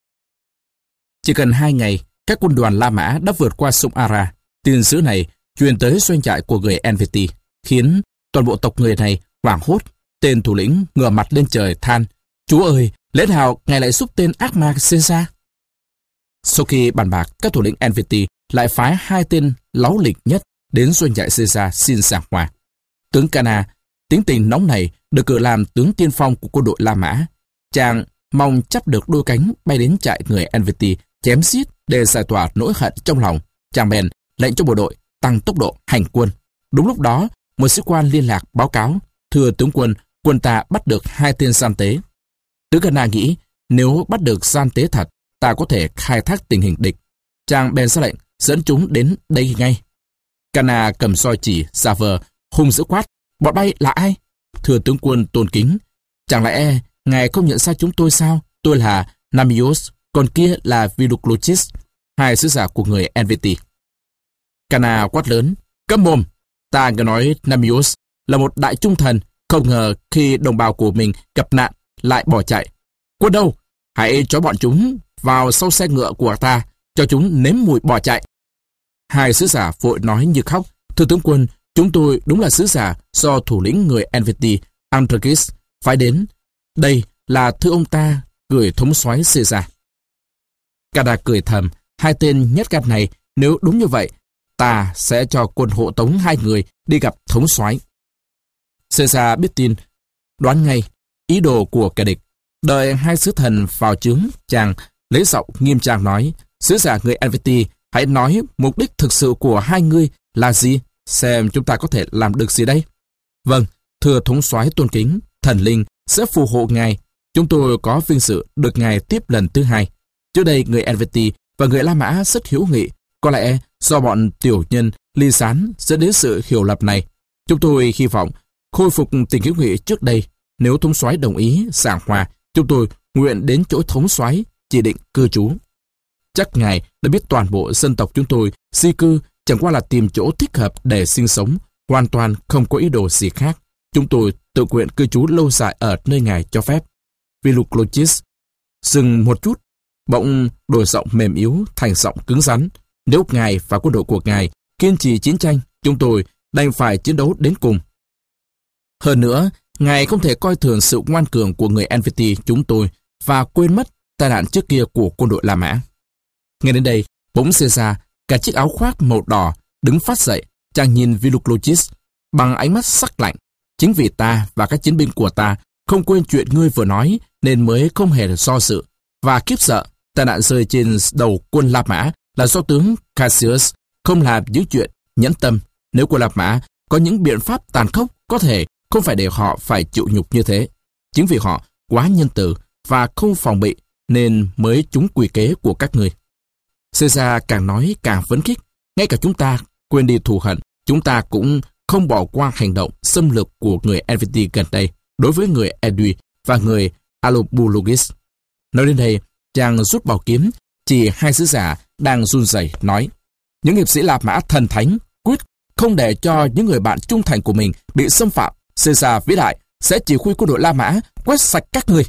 Chỉ cần 2 ngày, các quân đoàn La Mã đã vượt qua sông Ara. Tin dữ này truyền tới doanh trại của người Helvetii, khiến toàn bộ tộc người này hoảng hốt. Tên thủ lĩnh ngửa mặt lên trời than: "Chúa ơi, lẽ nào ngài lại giúp tên ác ma Caesar?" Sau khi bàn bạc, các thủ lĩnh Helvetii lại phái 2 tên láu lịch nhất đến doanh trại Caesar xin giảng hòa. Tướng Cana, tính tình nóng này, được cử làm tướng tiên phong của quân đội La Mã. Chàng mong chắp được đôi cánh bay đến trại người Helvetii, chém giết để giải tỏa nỗi hận trong lòng. Chàng bèn lệnh cho bộ đội tăng tốc độ hành quân. Đúng lúc đó, một sĩ quan liên lạc báo cáo: "Thưa tướng quân, quân ta bắt được 2 tên gian tế." Tướng Cana nghĩ, nếu bắt được gian tế thật, ta có thể khai thác tình hình địch. Chàng bèn ra lệnh dẫn chúng đến đây ngay. Cana cầm roi chỉ giả vờ hung dữ quát: "Bọn bay là ai?" "Thưa tướng quân tôn kính, chẳng lẽ ngài không nhận ra chúng tôi sao? Tôi là Namios, còn kia là Philoclochis, 2 sứ giả của người Helvetii." Cana quát lớn: "Câm mồm! Ta nghe nói Namios là một đại trung thần, không ngờ khi đồng bào của mình gặp nạn lại bỏ chạy. Quân đâu? Hãy trói bọn chúng vào sau xe ngựa của ta, cho chúng nếm mùi bỏ chạy." 2 sứ giả vội nói như khóc: "Thưa tướng quân, chúng tôi đúng là sứ giả do thủ lĩnh người Helvetii Anthracus phái đến. Đây là thư ông ta gửi thống soái Caesar." Cana cười thầm: 2 tên nhát gan này, nếu đúng như vậy, ta sẽ cho quân hộ tống 2 người đi gặp thống soái. Caesar biết tin, đoán ngay ý đồ của kẻ địch. Đợi hai sứ thần vào trướng, chàng lấy giọng nghiêm trang nói: "Sứ giả người NVT, hãy nói mục đích thực sự của hai ngươi là gì? Xem chúng ta có thể làm được gì đây?" "Vâng, thưa thống soái tôn kính, thần linh sẽ phù hộ ngài. Chúng tôi có vinh dự được ngài tiếp lần thứ hai. Trước đây người NVT và người La Mã rất hữu nghị. Có lẽ do bọn tiểu nhân ly gián dẫn đến sự hiểu lầm này. Chúng tôi hy vọng khôi phục tình hữu nghị trước đây. Nếu thống soái đồng ý giảng hòa, chúng tôi nguyện đến chỗ thống soái chỉ định cư trú. Chắc ngài đã biết toàn bộ dân tộc chúng tôi di cư chẳng qua là tìm chỗ thích hợp để sinh sống, hoàn toàn không có ý đồ gì khác. Chúng tôi tự nguyện cư trú lâu dài ở nơi ngài cho phép." Philoclochis dừng một chút, bỗng đổi giọng mềm yếu thành giọng cứng rắn: "Nếu ngài và quân đội của ngài kiên trì chiến tranh, chúng tôi đành phải chiến đấu đến cùng. Hơn nữa, ngài không thể coi thường sự ngoan cường của người NVT chúng tôi và quên mất tai nạn trước kia của quân đội La Mã." Nghe đến đây, bỗng Caesar, cả chiếc áo khoác màu đỏ, đứng phát dậy. Chàng nhìn Philoclochis bằng ánh mắt sắc lạnh: "Chính vì ta và các chiến binh của ta không quên chuyện ngươi vừa nói nên mới không hề do dự và khiếp sợ. Tai nạn rơi trên đầu quân La Mã là do tướng Cassius không làm những chuyện nhẫn tâm. Nếu quân La Mã có những biện pháp tàn khốc, có thể không phải để họ phải chịu nhục như thế. Chính vì họ quá nhân từ và không phòng bị nên mới trúng quỷ kế của các ngươi." Caesar càng nói càng phấn khích. "Ngay cả chúng ta quên đi thù hận, chúng ta cũng không bỏ qua hành động xâm lược của người NVT gần đây đối với người Edui và người Alobulugis." Nói đến đây, chàng rút bảo kiếm, chỉ hai sứ giả đang run rẩy nói: "Những hiệp sĩ La Mã thần thánh quyết không để cho những người bạn trung thành của mình bị xâm phạm. Caesar vĩ đại sẽ chỉ huy quân đội La Mã quét sạch các ngươi."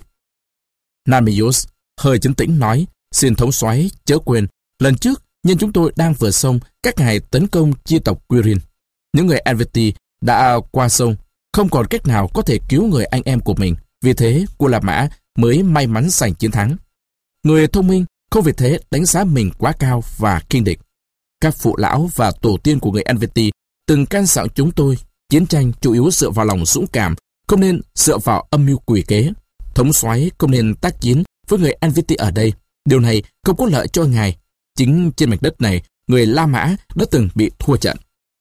Namius hơi trấn tĩnh nói: "Xin thống soái chớ quên, lần trước nhân chúng tôi đang vượt sông, các ngài tấn công chi tộc Quirin. Những người NVT đã qua sông, không còn cách nào có thể cứu người anh em của mình. Vì thế, quân La Mã mới may mắn giành chiến thắng. Người thông minh không vì thế đánh giá mình quá cao và khinh địch. Các phụ lão và tổ tiên của người NVT từng căn dặn chúng tôi, chiến tranh chủ yếu dựa vào lòng dũng cảm, không nên dựa vào âm mưu quỷ kế. Thống soái không nên tác chiến với người NVT ở đây. Điều này không có lợi cho ngài. Chính trên mảnh đất này, người La Mã đã từng bị thua trận."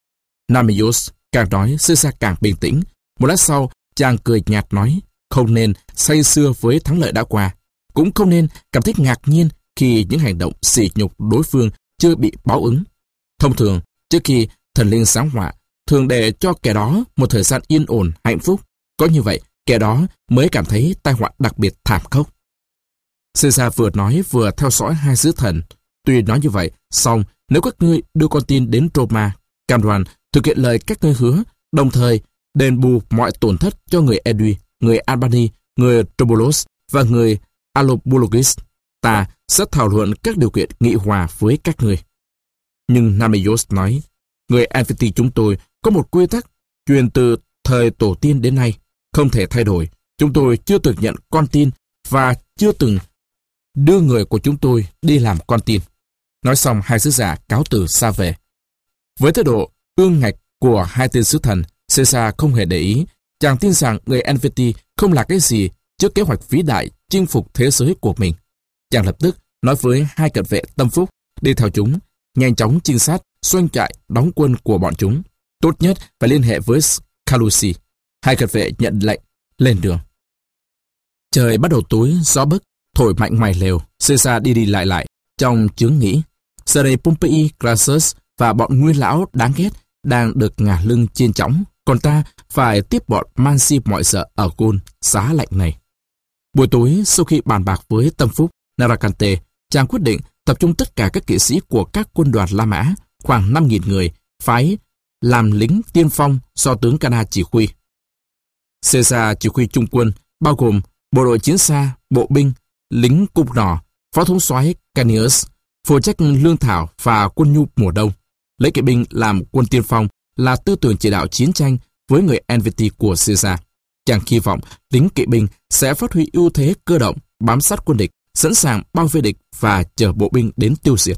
Namius càng nói, Caesar càng bình tĩnh. Một lát sau, chàng cười nhạt nói: "Không nên say sưa với thắng lợi đã qua, cũng không nên cảm thấy ngạc nhiên khi những hành động sỉ nhục đối phương chưa bị báo ứng. Thông thường, trước khi thần linh giáng họa, thường để cho kẻ đó một thời gian yên ổn, hạnh phúc. Có như vậy, kẻ đó mới cảm thấy tai họa đặc biệt thảm khốc." Caesar vừa nói vừa theo dõi hai sứ thần. Tuy nói như vậy, song nếu các ngươi đưa con tin đến Roma, cam đoan thực hiện lời các ngươi hứa, đồng thời đền bù mọi tổn thất cho người Edui, người Albani, người Trobolos và người Alobulugis, ta sẽ thảo luận các điều kiện nghị hòa với các ngươi. Nhưng Namius nói: "Người NVT chúng tôi có một quy tắc truyền từ thời tổ tiên đến nay, không thể thay đổi. Chúng tôi chưa từng nhận con tin và chưa từng đưa người của chúng tôi đi làm con tin." Nói xong, hai sứ giả cáo từ xa về. Với thái độ ương ngạch của hai tên sứ thần, Caesar không hề để ý. Chàng tin rằng người NVT không là cái gì trước kế hoạch vĩ đại chinh phục thế giới của mình. Chàng lập tức nói với hai cận vệ tâm phúc đi theo chúng, nhanh chóng trinh sát doanh trại đóng quân của bọn chúng. Tốt nhất phải liên hệ với Calusi. Hai cận vệ nhận lệnh lên đường. Trời bắt đầu tối, gió bấc thổi mạnh ngoài lều. Caesar đi đi lại lại trong chướng nghĩ. Giờ đây Pompei, Crassus và bọn nguyên lão đáng ghét đang được ngả lưng trên chõng, còn ta phải tiếp bọn Mansi mọi sợ ở Gaul giá lạnh này. Buổi tối, sau khi bàn bạc với tâm phúc Narracante, chàng quyết định tập trung tất cả các kỵ sĩ của các quân đoàn La Mã, khoảng 5.000 người, phái làm lính tiên phong do tướng Cana chỉ huy. Caesar chỉ huy trung quân, bao gồm bộ đội chiến xa, bộ binh, lính cung nỏ, phó thống soái Canius, phụ trách lương thảo và quân nhu mùa đông. Lấy kỵ binh làm quân tiên phong là tư tưởng chỉ đạo chiến tranh với người NVT của Caesar. Chàng hy vọng lính kỵ binh sẽ phát huy ưu thế cơ động, bám sát quân địch, sẵn sàng bao vây địch và chờ bộ binh đến tiêu diệt.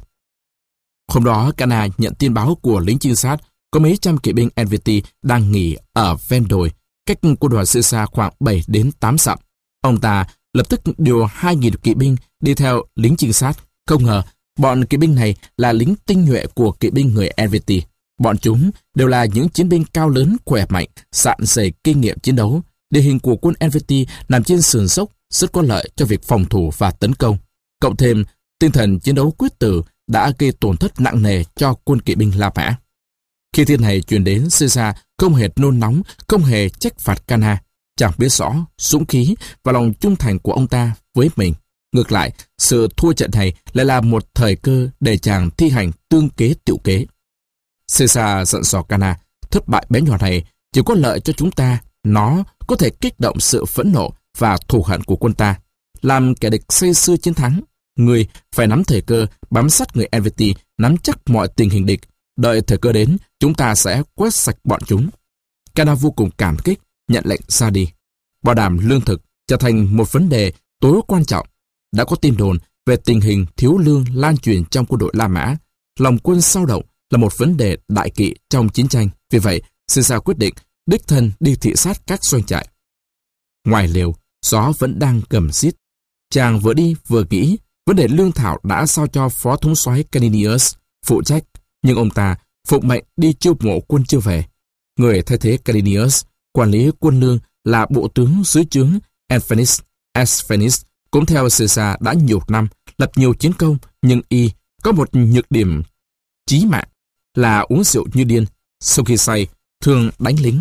Hôm đó, Cana nhận tin báo của lính trinh sát có mấy trăm kỵ binh NVT đang nghỉ ở ven đồi, cách quân đoàn Caesar khoảng 7 đến 8 dặm. Ông ta lập tức điều 2.000 kỵ binh đi theo lính trinh sát. Không ngờ, bọn kỵ binh này là lính tinh nhuệ của kỵ binh người Helvetii. Bọn chúng đều là những chiến binh cao lớn, khỏe mạnh, sạn dày kinh nghiệm chiến đấu. Địa hình của quân Helvetii nằm trên sườn dốc, rất có lợi cho việc phòng thủ và tấn công. Cộng thêm, tinh thần chiến đấu quyết tử đã gây tổn thất nặng nề cho quân kỵ binh La Mã. Khi tin này truyền đến, Caesar không hề nôn nóng, không hề trách phạt Cana. Chàng biết rõ dũng khí và lòng trung thành của ông ta với mình. Ngược lại, sự thua trận này lại là một thời cơ để chàng thi hành tương kế tựu kế. Caesar dặn dò Cana, thất bại bé nhỏ này chỉ có lợi cho chúng ta. Nó có thể kích động sự phẫn nộ và thù hận của quân ta, làm kẻ địch say sưa chiến thắng. Người phải nắm thời cơ, bám sát người Helvetii, nắm chắc mọi tình hình địch. Đợi thời cơ đến, chúng ta sẽ quét sạch bọn chúng. Cana vô cùng cảm kích, nhận lệnh ra đi. Bảo đảm lương thực trở thành một vấn đề tối quan trọng. Đã có tin đồn về tình hình thiếu lương lan truyền trong quân đội La Mã. Lòng quân xao động là một vấn đề đại kỵ trong chiến tranh. Vì vậy, Caesar quyết định đích thân đi thị sát các doanh trại. Ngoài lều, gió vẫn đang gầm rít. Chàng vừa đi vừa nghĩ, vấn đề lương thảo đã giao cho phó thống soái Caninius phụ trách, nhưng ông ta phụng mệnh đi chiêu mộ quân chưa về. Người thay thế Caninius quản lý quân lương là bộ tướng dưới trướng Asphenis, cũng theo Caesar đã nhiều năm, lập nhiều chiến công, nhưng y có một nhược điểm chí mạng là uống rượu như điên, sau khi say thường đánh lính.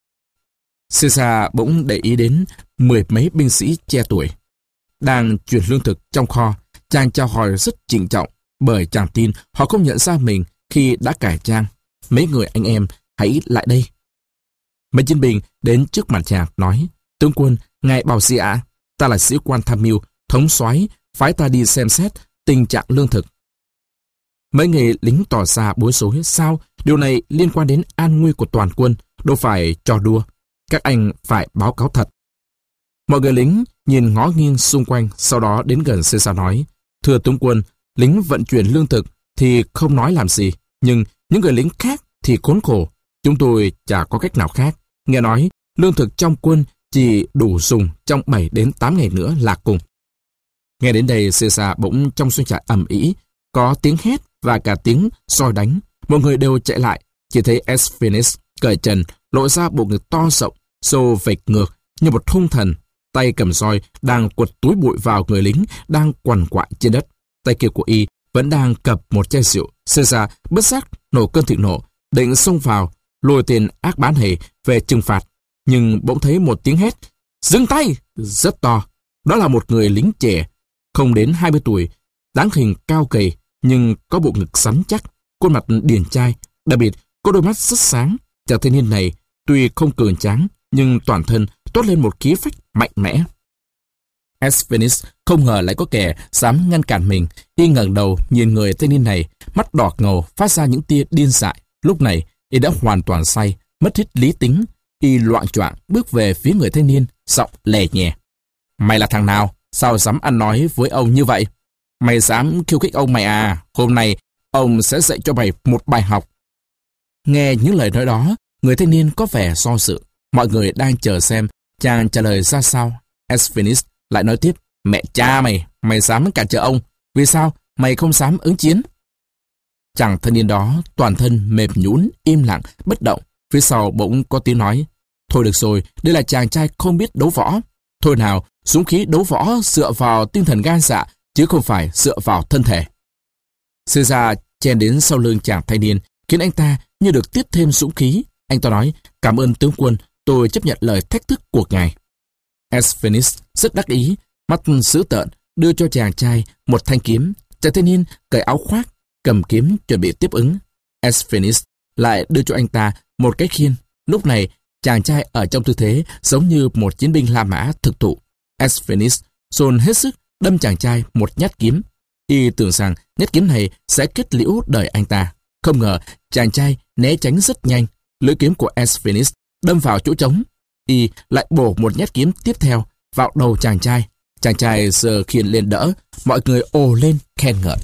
Caesar bỗng để ý đến 10 mấy binh sĩ trẻ tuổi đang chuyển lương thực trong kho. Chàng chào hỏi rất trịnh trọng, bởi chàng tin họ không nhận ra mình khi đã cải trang. Mấy người anh em, hãy lại đây. Mấy chiến binh đến trước mặt chàng nói, tướng quân, ngài bảo gì ạ? Ta là sĩ quan tham mưu, thống soái, phái ta đi xem xét tình trạng lương thực. Mấy người lính tỏ ra bối rối. Sao? Điều này liên quan đến an nguy của toàn quân, đâu phải trò đùa. Các anh phải báo cáo thật. Mọi người lính nhìn ngó nghiêng xung quanh, sau đó đến gần Caesar nói, thưa tướng quân, lính vận chuyển lương thực thì không nói làm gì, nhưng những người lính khác thì khốn khổ. Chúng tôi chả có cách nào khác. Nghe nói, lương thực trong quân chỉ đủ dùng trong 7 đến 8 ngày nữa là cùng. Nghe đến đây, Caesar bỗng trong doanh trại ầm ĩ, có tiếng hét và cả tiếng roi đánh. Mọi người đều chạy lại, chỉ thấy Asphenis cởi trần, lộ ra bộ ngực to rộng, xô vệch ngược như một hung thần, tay cầm roi đang quật túi bụi vào người lính đang quằn quại trên đất. Tay kia của y vẫn đang cập một chai rượu. Caesar bất giác nổ cơn thịnh nộ, định xông vào lôi tên ác bán hề về trừng phạt, nhưng bỗng thấy một tiếng hét dừng tay rất to. Đó là một người lính trẻ, không đến 20 tuổi, dáng hình cao gầy nhưng có bộ ngực rắn chắc, khuôn mặt điển trai, đặc biệt có đôi mắt rất sáng. Chàng thanh niên này tuy không cường tráng nhưng toàn thân toát lên một khí phách mạnh mẽ. Asphenis không ngờ lại có kẻ dám ngăn cản mình. Y ngẩng đầu nhìn người thanh niên này, mắt đỏ ngầu phát ra những tia điên dại. Lúc này y đã hoàn toàn say, mất hết lý tính. Y loạng choạng bước về phía người thanh niên, giọng lè nhẹ. Mày là thằng nào? Sao dám ăn nói với ông như vậy? Mày dám khiêu khích ông mày à? Hôm nay ông sẽ dạy cho mày một bài học. Nghe những lời nói đó, người thanh niên có vẻ do dự. Mọi người đang chờ xem chàng trả lời ra sao. Asphenis lại nói tiếp, mẹ cha mày, mày dám cản trở ông, vì sao mày không dám ứng chiến? Chàng thanh niên đó toàn thân mềm nhũn, im lặng, bất động. Phía sau bỗng có tiếng nói, thôi được rồi, đây là chàng trai không biết đấu võ. Thôi nào, dũng khí đấu võ dựa vào tinh thần gan dạ, chứ không phải dựa vào thân thể. Caesar chen đến sau lưng chàng thanh niên, khiến anh ta như được tiếp thêm dũng khí. Anh ta nói, cảm ơn tướng quân, tôi chấp nhận lời thách thức của ngài. Asphenis rất đắc ý, mắt dữ tợn, đưa cho chàng trai một thanh kiếm. Chàng thanh niên cởi áo khoác, cầm kiếm chuẩn bị tiếp ứng. Asphenis lại đưa cho anh ta một cái khiên. Lúc này, chàng trai ở trong tư thế giống như một chiến binh La Mã thực thụ. Asphenis dồn hết sức đâm chàng trai một nhát kiếm. Y tưởng rằng nhát kiếm này sẽ kết liễu đời anh ta. Không ngờ chàng trai né tránh rất nhanh. Lưỡi kiếm của Asphenis đâm vào chỗ trống. Y lại bổ một nhát kiếm tiếp theo vào đầu chàng trai. Chàng trai giơ khiên lên đỡ, mọi người ồ lên khen ngợi.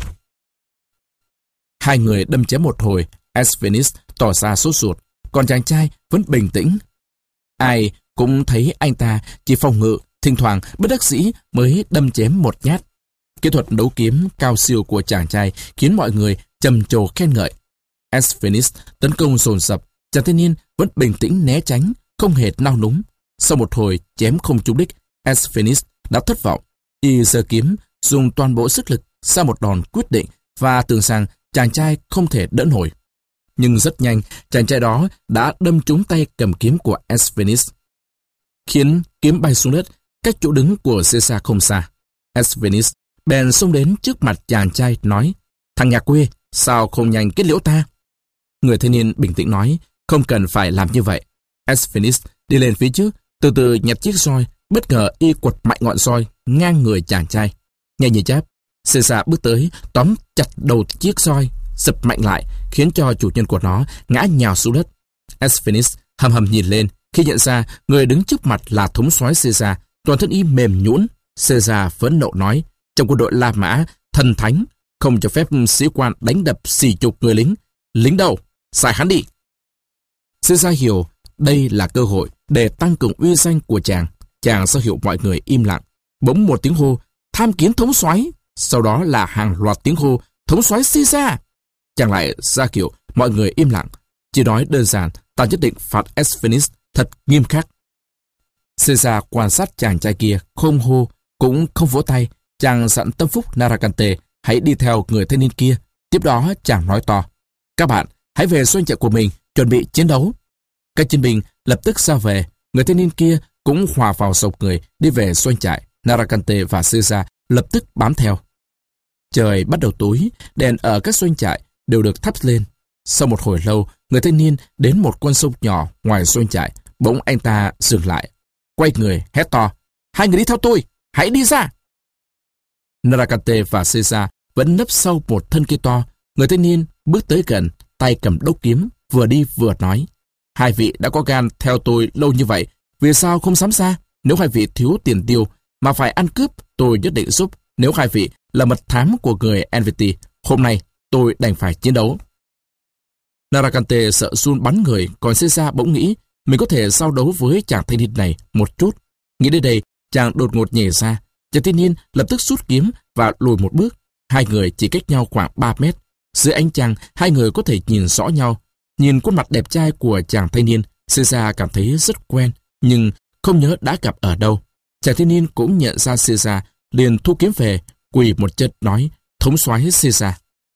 Hai người đâm chém một hồi, Asphenis tỏ ra sốt ruột, còn chàng trai vẫn bình tĩnh. Ai cũng thấy anh ta chỉ phòng ngự thỉnh thoảng bất đắc dĩ mới đâm chém một nhát. Kỹ thuật đấu kiếm cao siêu của chàng trai khiến mọi người trầm trồ khen ngợi. Sphinx tấn công dồn dập, chàng thanh niên vẫn bình tĩnh né tránh, không hề nao núng. Sau một hồi chém không trúng đích, Sphinx đã thất vọng. Y giơ kiếm, dùng toàn bộ sức lực ra một đòn quyết định và tưởng rằng chàng trai không thể đỡ nổi. Nhưng rất nhanh, chàng trai đó đã đâm trúng tay cầm kiếm của Sphinx, khiến kiếm bay xuống đất, cách chỗ đứng của Caesar không xa. Sphinx bèn xông đến trước mặt chàng trai nói: "Thằng nhà quê, sao không nhanh kết liễu ta?" Người thanh niên bình tĩnh nói: "Không cần phải làm như vậy." Sphinx đi lên phía trước, từ từ nhặt chiếc roi, bất ngờ y quật mạnh ngọn roi ngang người chàng trai. Nhanh như chớp, Caesar bước tới, tóm chặt đầu chiếc roi, giật mạnh lại, khiến cho chủ nhân của nó ngã nhào xuống đất. Sphinx hầm hầm nhìn lên, khi nhận ra người đứng trước mặt là thống soái Caesar, toàn thân y mềm nhũn. Caesar phẫn nộ nói: "Trong quân đội La Mã, thần thánh không cho phép sĩ quan đánh đập xỉ nhục người lính. Lính đâu? Xài hắn đi." Caesar hiểu đây là cơ hội để tăng cường uy danh của chàng. Chàng ra hiệu mọi người im lặng. Bỗng một tiếng hô: "Tham kiến thống soái!" Sau đó là hàng loạt tiếng hô: "Thống soái Caesar!" Chàng lại ra hiệu mọi người im lặng, chỉ nói đơn giản: "Ta nhất định phạt Sphinx thật nghiêm khắc." Caesar quan sát chàng trai kia, không hô cũng không vỗ tay. Chàng dặn tâm phúc Narracante hãy đi theo người thanh niên kia. Tiếp đó chàng nói to: "Các bạn hãy về doanh trại của mình, chuẩn bị chiến đấu." Các chiến binh lập tức ra về. Người thanh niên kia cũng hòa vào dòng người đi về doanh trại. Narracante và Caesar lập tức bám theo. Trời bắt đầu tối, đèn ở các doanh trại đều được thắp lên. Sau một hồi lâu, người thanh niên đến một con sông nhỏ ngoài doanh trại. Bỗng anh ta dừng lại, quay người hét to: "Hai người đi theo tôi, hãy đi ra!" Narracante và Caesar vẫn nấp sau một thân cây to. Người thanh niên bước tới gần, tay cầm đốc kiếm, vừa đi vừa nói: "Hai vị đã có gan theo tôi lâu như vậy, vì sao không sám ra? Nếu hai vị thiếu tiền tiêu mà phải ăn cướp, tôi nhất định giúp. Nếu hai vị là mật thám của người Envity, hôm nay tôi đành phải chiến đấu." Narracante sợ run bắn người, còn Caesar bỗng nghĩ mình có thể giao đấu với chàng thanh niên này một chút. Nghĩ đến đây, chàng đột ngột nhảy ra. Chàng thanh niên lập tức rút kiếm và lùi một bước. Hai người chỉ cách nhau khoảng 3 mét. Dưới ánh trăng, hai người có thể nhìn rõ nhau. Nhìn khuôn mặt đẹp trai của chàng thanh niên, Caesar cảm thấy rất quen, nhưng không nhớ đã gặp ở đâu. Chàng thanh niên cũng nhận ra Caesar, liền thu kiếm về, quỳ một chân nói: "Thống soái Caesar."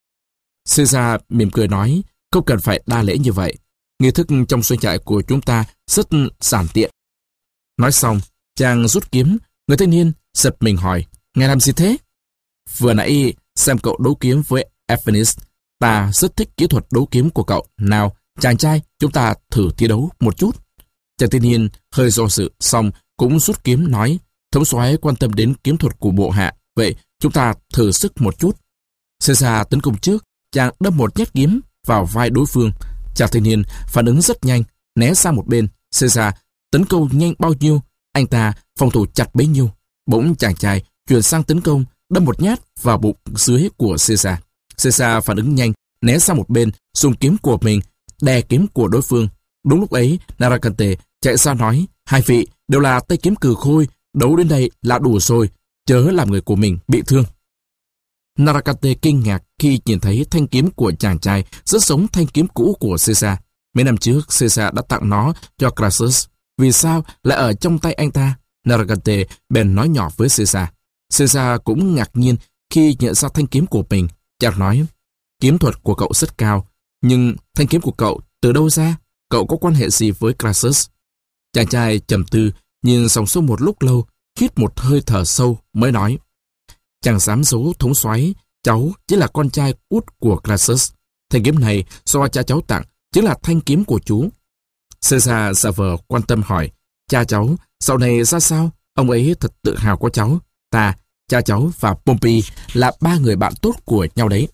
Caesar mỉm cười nói: "Không cần phải đa lễ như vậy. Nghi thức trong doanh trại của chúng ta rất giản tiện." Nói xong, chàng rút kiếm. Người thanh niên giật mình hỏi: "Ngài làm gì thế?" "Vừa nãy xem cậu đấu kiếm với Sphinx, ta rất thích kỹ thuật đấu kiếm của cậu. Nào, chàng trai, chúng ta thử thi đấu một chút." Chàng thanh niên hơi do dự, xong cũng rút kiếm nói: "Thống soái quan tâm đến kiếm thuật của bộ hạ, vậy chúng ta thử sức một chút." Caesar tấn công trước, chàng đâm một nhát kiếm vào vai đối phương. Chàng thanh niên phản ứng rất nhanh, né sang một bên. Caesar tấn công nhanh bao nhiêu, anh ta phòng thủ chặt bấy nhiêu. Bỗng chàng trai chuyển sang tấn công, đâm một nhát vào bụng dưới của Caesar. Caesar phản ứng nhanh, né sang một bên, dùng kiếm của mình đè kiếm của đối phương. Đúng lúc ấy, Narracante chạy ra nói: "Hai vị đều là tay kiếm cừ khôi, đấu đến đây là đủ rồi, chớ làm người của mình bị thương." Narracante kinh ngạc khi nhìn thấy thanh kiếm của chàng trai rất giống thanh kiếm cũ của Caesar. Mấy năm trước, Caesar đã tặng nó cho Crassus. Vì sao lại ở trong tay anh ta? Narracante bèn nói nhỏ với Caesar. Caesar cũng ngạc nhiên khi nhận ra thanh kiếm của mình. Chàng nói: "Kiếm thuật của cậu rất cao, nhưng thanh kiếm của cậu từ đâu ra? Cậu có quan hệ gì với Crassus?" Chàng trai trầm tư, nhìn dòng sông một lúc lâu, hít một hơi thở sâu mới nói: "Chẳng dám giấu thống soái, cháu chính là con trai út của Crassus. Thanh kiếm này do cha cháu tặng, chính là thanh kiếm của chú." Caesar giả vờ quan tâm hỏi: "Cha cháu sau này ra sao? Ông ấy thật tự hào có cháu. Ta, cha cháu và Pompey là ba người bạn tốt của nhau đấy."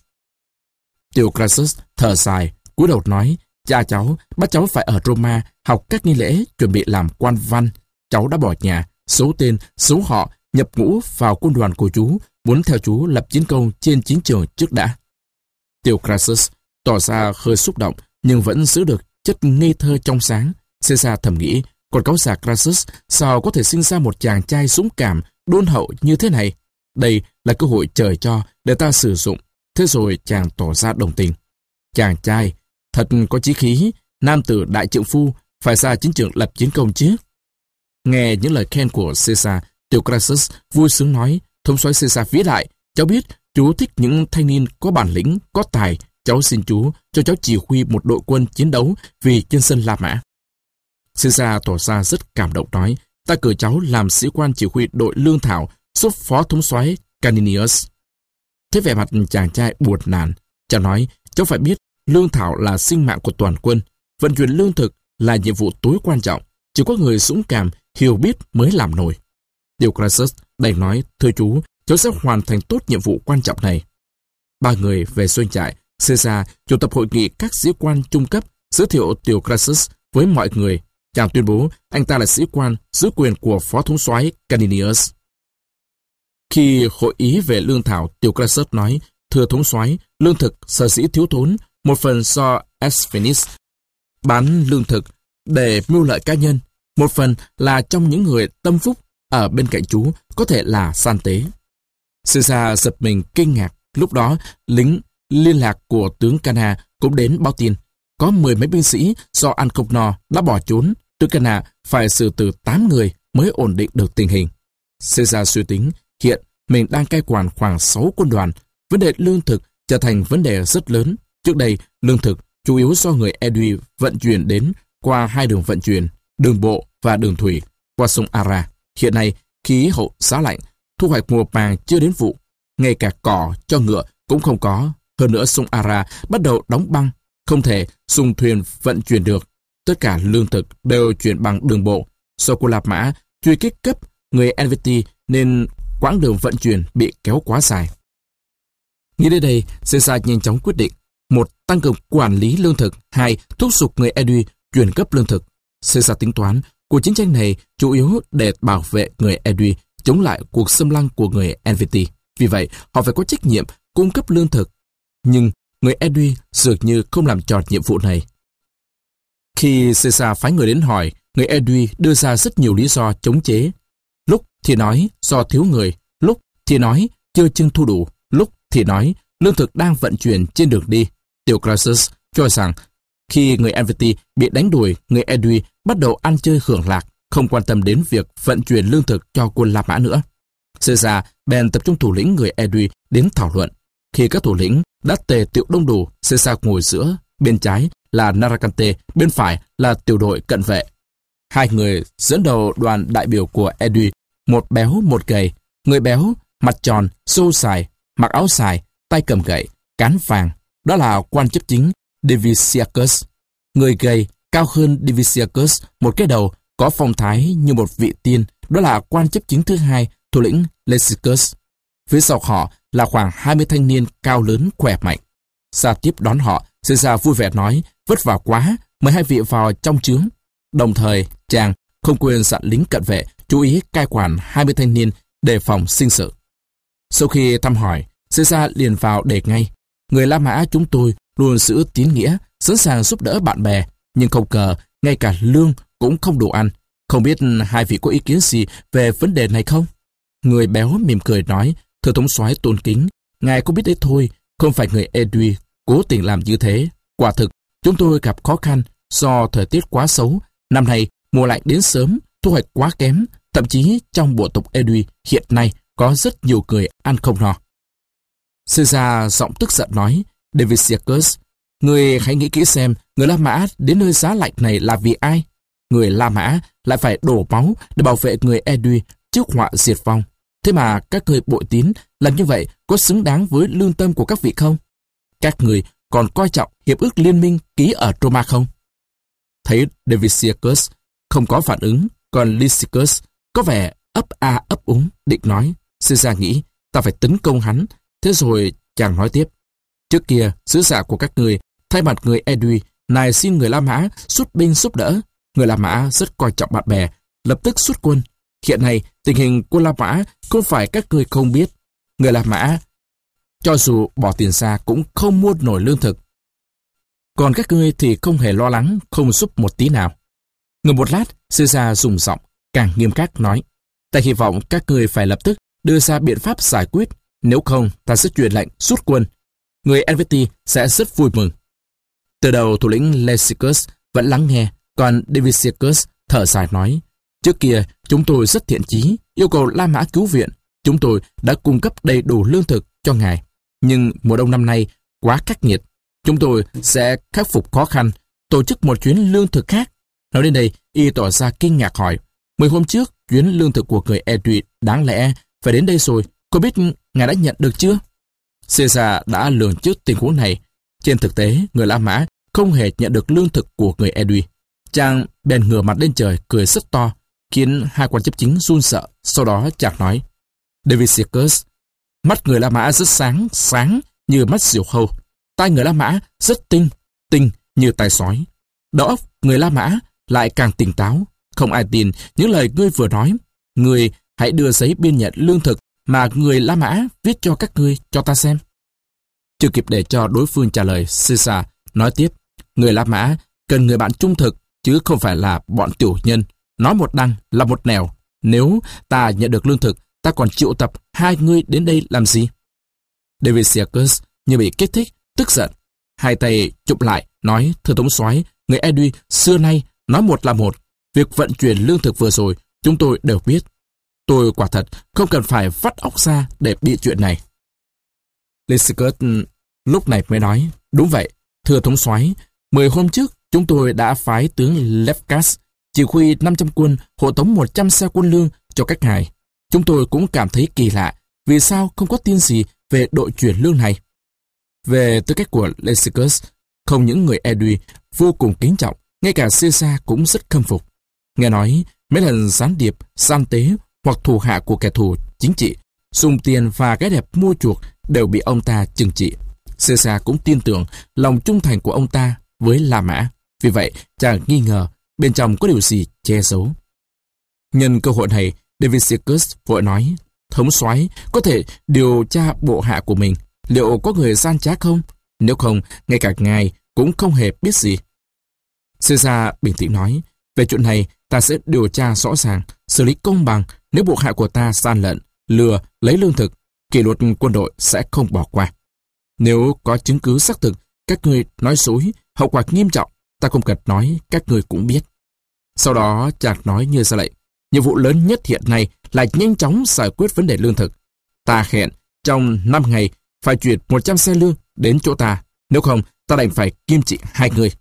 Tiểu Crassus thở dài, cúi đầu nói: "Cha cháu bắt cháu phải ở Roma học các nghi lễ, chuẩn bị làm quan văn. Cháu đã bỏ nhà, xấu tên, xấu họ, nhập ngũ vào quân đoàn của chú, muốn theo chú lập chiến công trên chiến trường trước đã." Tiểu Crassus tỏ ra hơi xúc động, nhưng vẫn giữ được chất ngây thơ trong sáng. Caesar thầm nghĩ, Còn cáo già Crassus sao có thể sinh ra một chàng trai dũng cảm, đôn hậu như thế này? Đây là cơ hội trời cho để ta sử dụng. Thế rồi chàng tỏ ra đồng tình. Chàng trai, thật có chí khí, nam tử đại trượng phu, phải ra chiến trường lập chiến công chứ. Nghe những lời khen của Caesar, tiểu Crassus vui sướng nói, thống soái Caesar vĩ đại, cháu biết chú thích những thanh niên có bản lĩnh, có tài. Cháu xin chú cho cháu chỉ huy một đội quân chiến đấu vì trên sân La Mã. Caesar tỏ ra rất cảm động nói, ta cử cháu làm sĩ quan chỉ huy đội lương thảo giúp phó thống soái Caninius. Thế vẻ mặt chàng trai buồn nản, chàng nói, cháu phải biết lương thảo là sinh mạng của toàn quân, vận chuyển lương thực là nhiệm vụ tối quan trọng, chỉ có người dũng cảm, hiểu biết mới làm nổi. Tiểu Crassus đành nói, thưa chú, cháu sẽ hoàn thành tốt nhiệm vụ quan trọng này. Ba người về doanh trại. Caesar chủ tập hội nghị các sĩ quan trung cấp, giới thiệu tiểu Crassus với mọi người. Chàng tuyên bố anh ta là sĩ quan giữ quyền của phó thống soái Caninius. Khi hội ý về lương thảo, tiểu Crassus nói, thưa thống soái, lương thực sở dĩ thiếu thốn, một phần do Asfinus bán lương thực để mưu lợi cá nhân, một phần là trong những người tâm phúc ở bên cạnh chú có thể là san tế. Caesar giật mình kinh ngạc. Lúc đó lính liên lạc của tướng Cana cũng đến báo tin có 10 mấy binh sĩ do ăn không no đã bỏ trốn. Tướng Cana phải xử tử 8 người mới ổn định được tình hình. Caesar suy tính hiện mình đang cai quản khoảng 6 quân đoàn. Vấn đề lương thực trở thành vấn đề rất lớn. Trước đây lương thực chủ yếu do người Aedui vận chuyển đến qua hai đường vận chuyển, đường bộ và đường thủy qua sông Ara. Hiện nay khí hậu giá lạnh, thu hoạch mùa màng chưa đến vụ, ngay cả cỏ cho ngựa cũng không có. Hơn nữa sông Ara bắt đầu đóng băng, không thể dùng thuyền vận chuyển được. Tất cả lương thực đều chuyển bằng đường bộ. Do quân La Mã truy kích cấp người Helvetii nên quãng đường vận chuyển bị kéo quá dài. Nghĩ đến đây, Caesar nhanh chóng quyết định: một, tăng cường quản lý lương thực; hai, thúc giục người Aedui chuyển cấp lương thực. Caesar tính toán cuộc chiến tranh này chủ yếu để bảo vệ người Aedui chống lại cuộc xâm lăng của người Helvetii. Vì vậy, họ phải có trách nhiệm cung cấp lương thực. Nhưng người Aedui dường như không làm tròn nhiệm vụ này. Khi Caesar phái người đến hỏi, người Aedui đưa ra rất nhiều lý do chống chế. Lúc thì nói do thiếu người, lúc thì nói chưa chưng thu đủ, lúc thì nói lương thực đang vận chuyển trên đường đi. Tiểu Crassus cho rằng khi người Helvetii bị đánh đuổi, người Aedui bắt đầu ăn chơi hưởng lạc, không quan tâm đến việc vận chuyển lương thực cho quân La Mã nữa. Caesar bèn tập trung thủ lĩnh người Aedui đến thảo luận. Khi các thủ lĩnh đã tề tựu đông đủ, Caesar ngồi giữa, bên trái là Narracante, bên phải là tiểu đội cận vệ. Hai người dẫn đầu đoàn đại biểu của Aedui, một béo một gầy. Người béo mặt tròn, xô xài, mặc áo xài, tay cầm gậy, cán vàng, đó là quan chấp chính Diviciacus. Người gầy cao hơn Diviciacus một cái đầu, có phong thái như một vị tiên, đó là quan chấp chính thứ hai, thủ lĩnh Lessicus. Phía sau họ là khoảng 20 thanh niên cao lớn khỏe mạnh. Ra tiếp đón họ, Caesar vui vẻ nói: vất vả quá, mời hai vị vào trong trướng. Đồng thời, chàng không quên dặn lính cận vệ chú ý cai quản 20 thanh niên đề phòng sinh sự. Sau khi thăm hỏi, Caesar liền vào đề ngay: người La Mã chúng tôi luôn giữ tín nghĩa, sẵn sàng giúp đỡ bạn bè, nhưng không ngờ ngay cả lương cũng không đủ ăn. Không biết hai vị có ý kiến gì về vấn đề này không? Người béo mỉm cười nói: thưa thống soái tôn kính, ngài có biết đấy thôi, không phải người Aedui cố tình làm như thế. Quả thực, chúng tôi gặp khó khăn do thời tiết quá xấu. Năm nay, mùa lạnh đến sớm, thu hoạch quá kém. Thậm chí trong bộ tộc Aedui hiện nay có rất nhiều người ăn không no. Caesar giọng tức giận nói: Diviciacus, người hãy nghĩ kỹ xem, người La Mã đến nơi giá lạnh này là vì ai? Người La Mã lại phải đổ máu để bảo vệ người Aedui trước họa diệt vong. Thế mà các người bội tín làm như vậy có xứng đáng với lương tâm của các vị không? Các người còn coi trọng hiệp ước liên minh ký ở Roma không? Thấy Diviciacus không có phản ứng, còn Lessicus có vẻ ấp a ấp úng định nói. Caesar nghĩ ta phải tấn công hắn. Thế rồi chàng nói tiếp: trước kia sứ giả của các người thay mặt người Aedui nài xin người La Mã xuất binh giúp đỡ. Người La Mã rất coi trọng bạn bè, lập tức xuất quân. Hiện nay tình hình của La Mã không phải các người không biết. Người La Mã cho dù bỏ tiền ra cũng không mua nổi lương thực. Còn các ngươi thì không hề lo lắng, không giúp một tí nào. Ngừng một lát, Caesar dùng giọng càng nghiêm khắc nói, ta hy vọng các ngươi phải lập tức đưa ra biện pháp giải quyết, nếu không ta sẽ truyền lệnh rút quân. Người Helvetii sẽ rất vui mừng. Từ đầu thủ lĩnh Lysimachus vẫn lắng nghe, còn Diviciacus thở dài nói, trước kia chúng tôi rất thiện chí, yêu cầu La Mã cứu viện. Chúng tôi đã cung cấp đầy đủ lương thực cho ngài. Nhưng mùa đông năm nay quá khắc nghiệt. Chúng tôi sẽ khắc phục khó khăn, tổ chức một chuyến lương thực khác. Nói đến đây, y tỏ ra kinh ngạc hỏi, 10 hôm trước, chuyến lương thực của người Etrusc đáng lẽ phải đến đây rồi. Có biết ngài đã nhận được chưa? Caesar đã lường trước tình huống này. Trên thực tế, người La Mã không hề nhận được lương thực của người Etrusc. Chàng bèn ngửa mặt lên trời cười rất to, khiến hai quan chấp chính run sợ. Sau đó chàng nói, Diviciacus, mắt người La Mã rất sáng như mắt diều hâu. Tai người La Mã rất tinh như tai sói. Đầu óc người La Mã lại càng tỉnh táo. Không ai tin những lời ngươi vừa nói. Ngươi hãy đưa giấy biên nhận lương thực mà người La Mã viết cho các ngươi cho ta xem. Chưa kịp để cho đối phương trả lời, Caesar nói tiếp, người La Mã cần người bạn trung thực, chứ không phải là bọn tiểu nhân. Nói một đằng là một nẻo. Nếu ta nhận được lương thực, ta còn triệu tập hai ngươi đến đây làm gì? Diviciacus như bị kích thích, tức giận. Hai tay chụp lại, nói, thưa thống soái, người Etrusc xưa nay nói một là một. Việc vận chuyển lương thực vừa rồi, chúng tôi đều biết. Tôi quả thật không cần phải vắt óc ra để bị chuyện này. Lysimachus lúc này mới nói, đúng vậy, thưa thống soái, 10 hôm trước chúng tôi đã phái tướng Lepkas chỉ huy 500 quân hộ tống 100 xe quân lương cho các ngài. Chúng tôi cũng cảm thấy kỳ lạ, vì sao không có tin gì về đội chuyển lương này. Về tư cách của Lysimachus, không những người Etrusc vô cùng kính trọng, ngay cả Caesar cũng rất khâm phục. Nghe nói mấy lần gián điệp, gian tế hoặc thủ hạ của kẻ thù chính trị dùng tiền và gái đẹp mua chuộc đều bị ông ta trừng trị. Caesar cũng tin tưởng lòng trung thành của ông ta với La Mã. Vì vậy, chàng nghi ngờ bên trong có điều gì che giấu. Nhân cơ hội này, Diviciacus vội nói, thống soái có thể điều tra bộ hạ của mình, liệu có người gian trá không? Nếu không, ngay cả ngài cũng không hề biết gì. Caesar bình tĩnh nói, về chuyện này ta sẽ điều tra rõ ràng, xử lý công bằng. Nếu bộ hạ của ta gian lận, lừa, lấy lương thực, kỷ luật quân đội sẽ không bỏ qua. Nếu có chứng cứ xác thực, các ngươi nói dối, hậu quả nghiêm trọng, ta không cần nói, các ngươi cũng biết. Sau đó chàng nói như ra lệnh, nhiệm vụ lớn nhất hiện nay là nhanh chóng giải quyết vấn đề lương thực. Ta hẹn trong 5 ngày phải chuyển 100 xe lương đến chỗ ta, nếu không ta đành phải nghiêm trị hai người.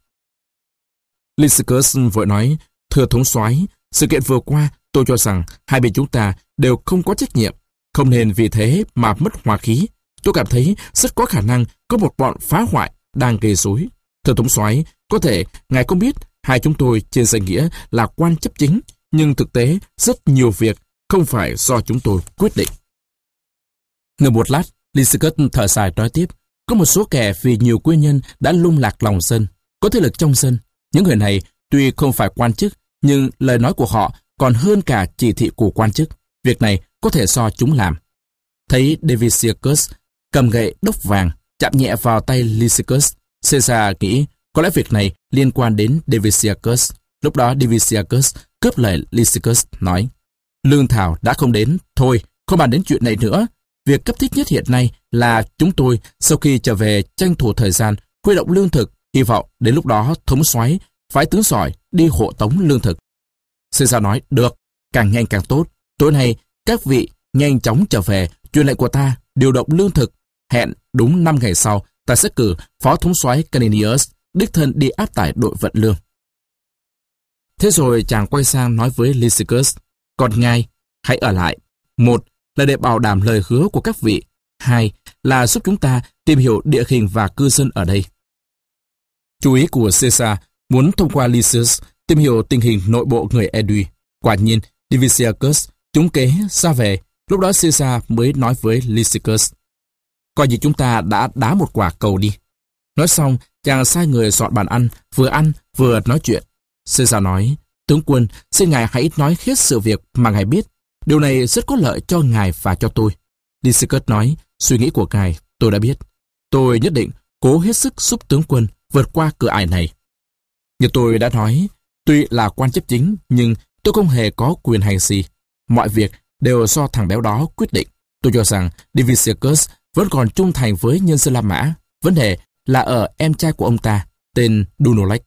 Lysimachus vội nói, thưa thống soái, sự kiện vừa qua tôi cho rằng hai bên chúng ta đều không có trách nhiệm, không nên vì thế mà mất hòa khí. Tôi cảm thấy rất có khả năng có một bọn phá hoại đang gây rối. Thưa thống soái, có thể ngài không biết hai chúng tôi trên danh nghĩa là quan chấp chính, nhưng thực tế rất nhiều việc không phải do chúng tôi quyết định. Ngừng một lát, Lysimachus thở dài nói tiếp, có một số kẻ vì nhiều nguyên nhân đã lung lạc lòng dân, có thế lực trong dân. Những người này tuy không phải quan chức, nhưng lời nói của họ còn hơn cả chỉ thị của quan chức. Việc này có thể do chúng làm. Thấy Diviciacus cầm gậy đốc vàng chạm nhẹ vào tay Lysimachus, Caesar nghĩ có lẽ việc này liên quan đến Diviciacus. Lúc đó Diviciacus cướp lời Lysimachus nói, lương thảo đã không đến, thôi không bàn đến chuyện này nữa. Việc cấp thiết nhất hiện nay là chúng tôi sau khi trở về tranh thủ thời gian huy động lương thực, hy vọng đến lúc đó thống soái phái tướng giỏi đi hộ tống lương thực. Caesar nói, được, càng nhanh càng tốt. Tối nay các vị nhanh chóng trở về, truyền lệnh của ta điều động lương thực. Hẹn đúng 5 ngày sau, ta sẽ cử phó thống soái Caninius đích thân đi áp tải đội vận lương. Thế rồi chàng quay sang nói với Lysimachus, còn ngài hãy ở lại. 1 là để bảo đảm lời hứa của các vị. 2 là giúp chúng ta tìm hiểu địa hình và cư dân ở đây. Chú ý của Caesar muốn thông qua Lysimachus tìm hiểu tình hình nội bộ người Etrusc. Quả nhiên, Diviciacus trúng kế ra về. Lúc đó Caesar mới nói với Lysimachus, coi như chúng ta đã đá một quả cầu đi. Nói xong, chàng sai người dọn bàn ăn vừa nói chuyện. Caesar nói, tướng quân, xin ngài hãy nói hết sự việc mà ngài biết. Điều này rất có lợi cho ngài và cho tôi. Lysimachus nói, suy nghĩ của ngài tôi đã biết. Tôi nhất định cố hết sức giúp tướng quân vượt qua cửa ải này. Như tôi đã nói, Tuy là quan chấp chính, nhưng tôi không hề có quyền hành gì. Mọi việc đều do thằng béo đó quyết định. Tôi cho rằng Divisiacus vẫn còn trung thành với nhân dân La Mã. Vấn đề là ở em trai của ông ta, tên Dunolech.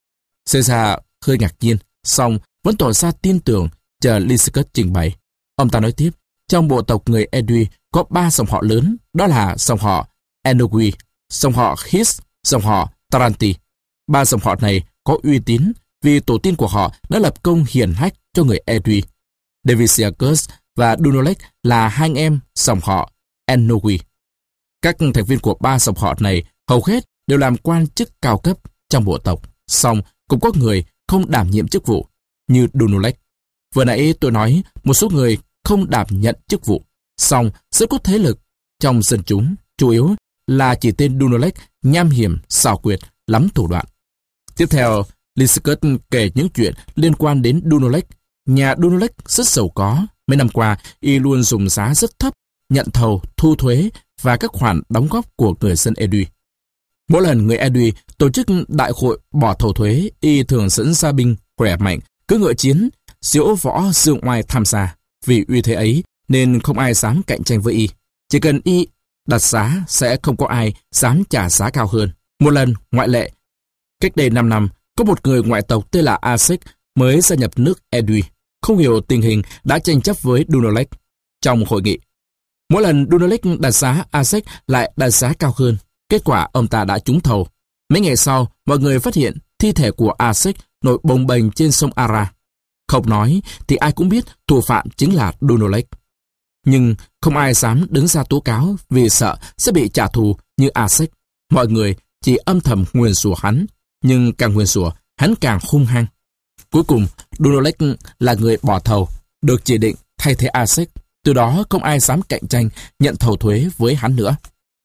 Caesar hơi ngạc nhiên, song vẫn tỏ ra tin tưởng chờ Lysimachus trình bày. Ông ta nói tiếp, trong bộ tộc người Aedui có 3 dòng họ lớn, đó là dòng họ Enogui, dòng họ His, dòng họ Taranti. 3 dòng họ này có uy tín vì tổ tiên của họ đã lập công hiển hách cho người Aedui. Divisiacus và Dunolech là hai anh em dòng họ Enogui. Các thành viên của 3 dòng họ này hầu hết đều làm quan chức cao cấp trong bộ tộc, song cũng có người không đảm nhiệm chức vụ như Dunolech. Vừa nãy tôi nói một số người không đảm nhận chức vụ, song rất có thế lực trong dân chúng, chủ yếu là chỉ tên Dunolech nham hiểm, xảo quyệt, lắm thủ đoạn. Tiếp theo, Lysimachus kể những chuyện liên quan đến Dunolech. Nhà Dunolech rất giàu có, mấy năm qua y luôn dùng giá rất thấp, nhận thầu, thu thuế và các khoản đóng góp của người dân Aedui. Mỗi lần người Aedui tổ chức đại hội bỏ thầu thuế, y thường dẫn gia binh khỏe mạnh, cưỡi ngựa chiến, diễu võ dương oai tham gia. Vì uy thế ấy nên không ai dám cạnh tranh với y. Chỉ cần y đặt giá sẽ không có ai dám trả giá cao hơn. Một lần ngoại lệ, cách đây 5 năm, có một người ngoại tộc tên là Asek mới gia nhập nước Aedui. Không hiểu tình hình đã tranh chấp với Dunolech trong hội nghị. Mỗi lần Dunolech đặt giá, Asek lại đặt giá cao hơn. Kết quả ông ta đã trúng thầu. Mấy ngày sau, mọi người phát hiện thi thể của Asek nổi bồng bềnh trên sông Ara. Không nói thì ai cũng biết thủ phạm chính là Dunolech. Nhưng không ai dám đứng ra tố cáo vì sợ sẽ bị trả thù như Asek. Mọi người chỉ âm thầm nguyền rủa hắn, nhưng càng nguyền rủa hắn càng hung hăng. Cuối cùng, Dunolech là người bỏ thầu, được chỉ định thay thế Asek. Từ đó không ai dám cạnh tranh nhận thầu thuế với hắn nữa.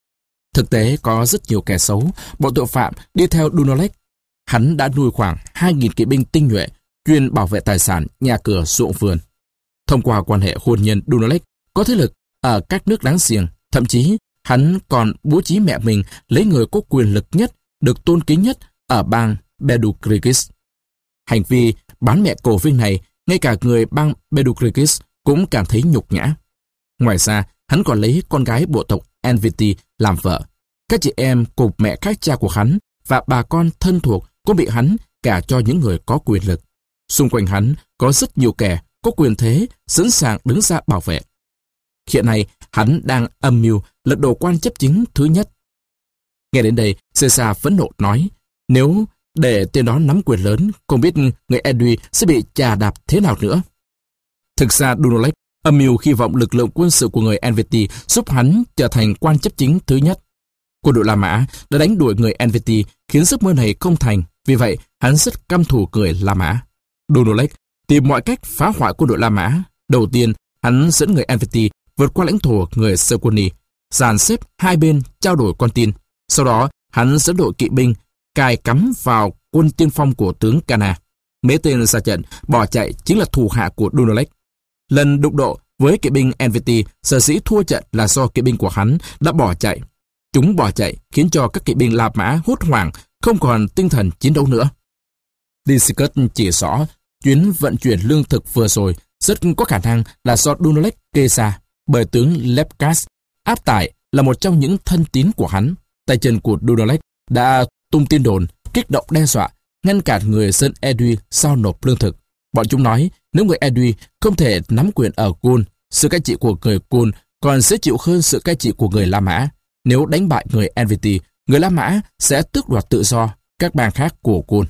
Thực tế có rất nhiều kẻ xấu, bọn tội phạm đi theo Dunolech. Hắn đã nuôi khoảng 2.000 kỵ binh tinh nhuệ, chuyên bảo vệ tài sản, nhà cửa, ruộng vườn. Thông qua quan hệ hôn nhân, Dunolech có thế lực ở các nước láng giềng. Thậm chí, hắn còn bố trí mẹ mình lấy người có quyền lực nhất, được tôn kính nhất ở bang Bedoukrigis. Hành vi bán mẹ cổ vinh này, ngay cả người bang Bedoukrigis cũng cảm thấy nhục nhã. Ngoài ra, hắn còn lấy con gái bộ tộc Enviti làm vợ. Các chị em cùng mẹ khác cha của hắn và bà con thân thuộc cũng bị hắn gả cho những người có quyền lực. Xung quanh hắn có rất nhiều kẻ có quyền thế sẵn sàng đứng ra bảo vệ. Hiện nay, hắn đang âm mưu lật đổ quan chấp chính thứ nhất. Nghe đến đây, Caesar phẫn nộ nói, nếu để tên đó nắm quyền lớn, không biết người Aedui sẽ bị chà đạp thế nào nữa. Thực ra Dunolech âm mưu hy vọng lực lượng quân sự của người Enviti giúp hắn trở thành quan chấp chính thứ nhất. Quân đội La Mã đã đánh đuổi người Enviti khiến giấc mơ này không thành, vì vậy hắn rất căm thù người La Mã. Dunolech tìm mọi cách phá hoại quân đội La Mã. Đầu tiên, hắn dẫn người Enviti vượt qua lãnh thổ người Serconi, dàn xếp hai bên trao đổi con tin. Sau đó, hắn dẫn đội kỵ binh cài cắm vào quân tiên phong của tướng Cana. Mấy tên ra trận bỏ chạy chính là thủ hạ của Dunolech. Lần đụng độ với kỵ binh Enviti, sở dĩ thua trận là do kỵ binh của hắn đã bỏ chạy. Chúng bỏ chạy khiến cho các kỵ binh La Mã hốt hoảng, không còn tinh thần chiến đấu nữa. Lysimachus chỉ rõ chuyến vận chuyển lương thực vừa rồi rất có khả năng là do Dunolech kê ra, bởi tướng Lepkas áp tải là một trong những thân tín của hắn. Tay chân của Dunolech đã tung tin đồn, kích động đe dọa, ngăn cản người dân Aedui giao nộp lương thực. Bọn chúng nói nếu người Aedui không thể nắm quyền ở Gaul, sự cai trị của người Gaul còn dễ chịu hơn sự cai trị của người La Mã. Nếu đánh bại người Enviti, người La Mã sẽ tước đoạt tự do các bang khác của Gaul.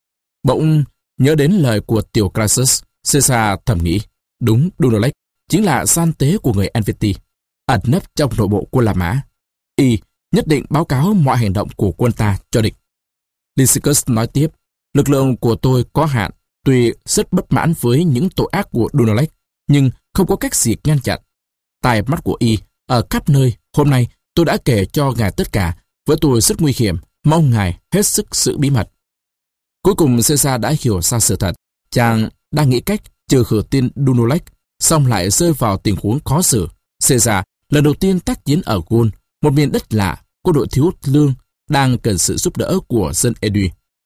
Bỗng nhớ đến lời của tiểu Crassus, Caesar thầm nghĩ, đúng, Dunolech chính là gian tế của người Enviti, ẩn nấp trong nội bộ quân La Mã. Y nhất định báo cáo mọi hành động của quân ta cho địch. Lysimachus nói tiếp, lực lượng của tôi có hạn, tuy rất bất mãn với những tội ác của Dunolech, nhưng không có cách gì ngăn chặn. Tai mắt của y ở khắp nơi, hôm nay tôi đã kể cho ngài tất cả, với tôi rất nguy hiểm, mong ngài hết sức giữ bí mật. Cuối cùng Caesar đã hiểu ra sự thật, chàng đang nghĩ cách trừ khử tên Dunolech, xong lại rơi vào tình huống khó xử. Caesar lần đầu tiên tác chiến ở Gaul, một miền đất lạ, quân đội thiếu lương, đang cần sự giúp đỡ của dân Aedui.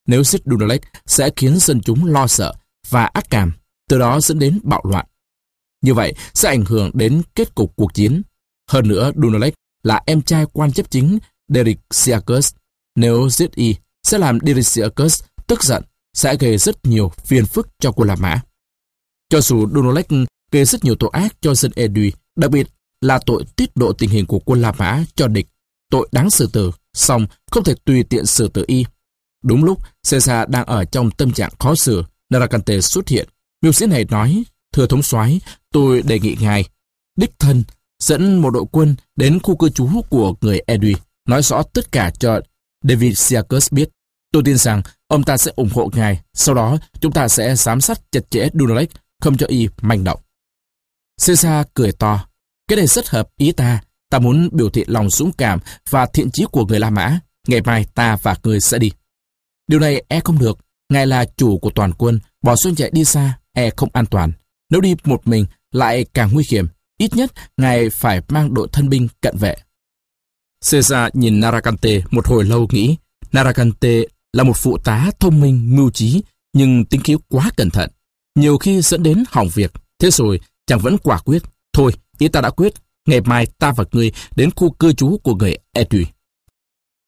nếu giết Dunelec sẽ khiến dân chúng lo sợ và ác cảm, từ đó dẫn đến bạo loạn. Như vậy sẽ ảnh hưởng đến kết cục cuộc chiến. Hơn nữa, Dunelec là em trai quan chấp chính Diriciacus. Nếu giết y, sẽ làm Diriciacus tức giận, sẽ gây rất nhiều phiền phức cho quân La Mã. Cho dù Dunelec gây rất nhiều tội ác cho dân Aedui, đặc biệt là tội tiết lộ tình hình của quân La Mã cho địch, tội đáng xử tử, song không thể tùy tiện xử tử y. Đúng lúc Caesar đang ở trong tâm trạng khó xử, Narracante xuất hiện. Mưu sĩ này nói: "Thưa thống soái, tôi đề nghị ngài đích thân dẫn một đội quân đến khu cư trú của người Aedui, nói rõ tất cả cho Diriciacus biết. Tôi tin rằng ông ta sẽ ủng hộ ngài. Sau đó chúng ta sẽ giám sát chặt chẽ Dunelec, không cho y manh động." Caesar cười to: "Cái này rất hợp ý ta. Ta muốn biểu thị lòng dũng cảm và thiện chí của người La Mã. Ngày mai ta và ngươi sẽ đi." "Điều này không được. Ngài là chủ của toàn quân, bỏ doanh trại đi xa không an toàn. Nếu đi một mình lại càng nguy hiểm. Ít nhất ngài phải mang đội thân binh cận vệ." Caesar nhìn Narracante một hồi lâu, nghĩ Narracante là một phụ tá thông minh, mưu trí, nhưng tính khí quá cẩn thận, nhiều khi dẫn đến hỏng việc. Thế rồi chàng vẫn quả quyết: "Thôi, ý ta đã quyết. Ngày mai ta và ngươi đến khu cư trú của người Aedui."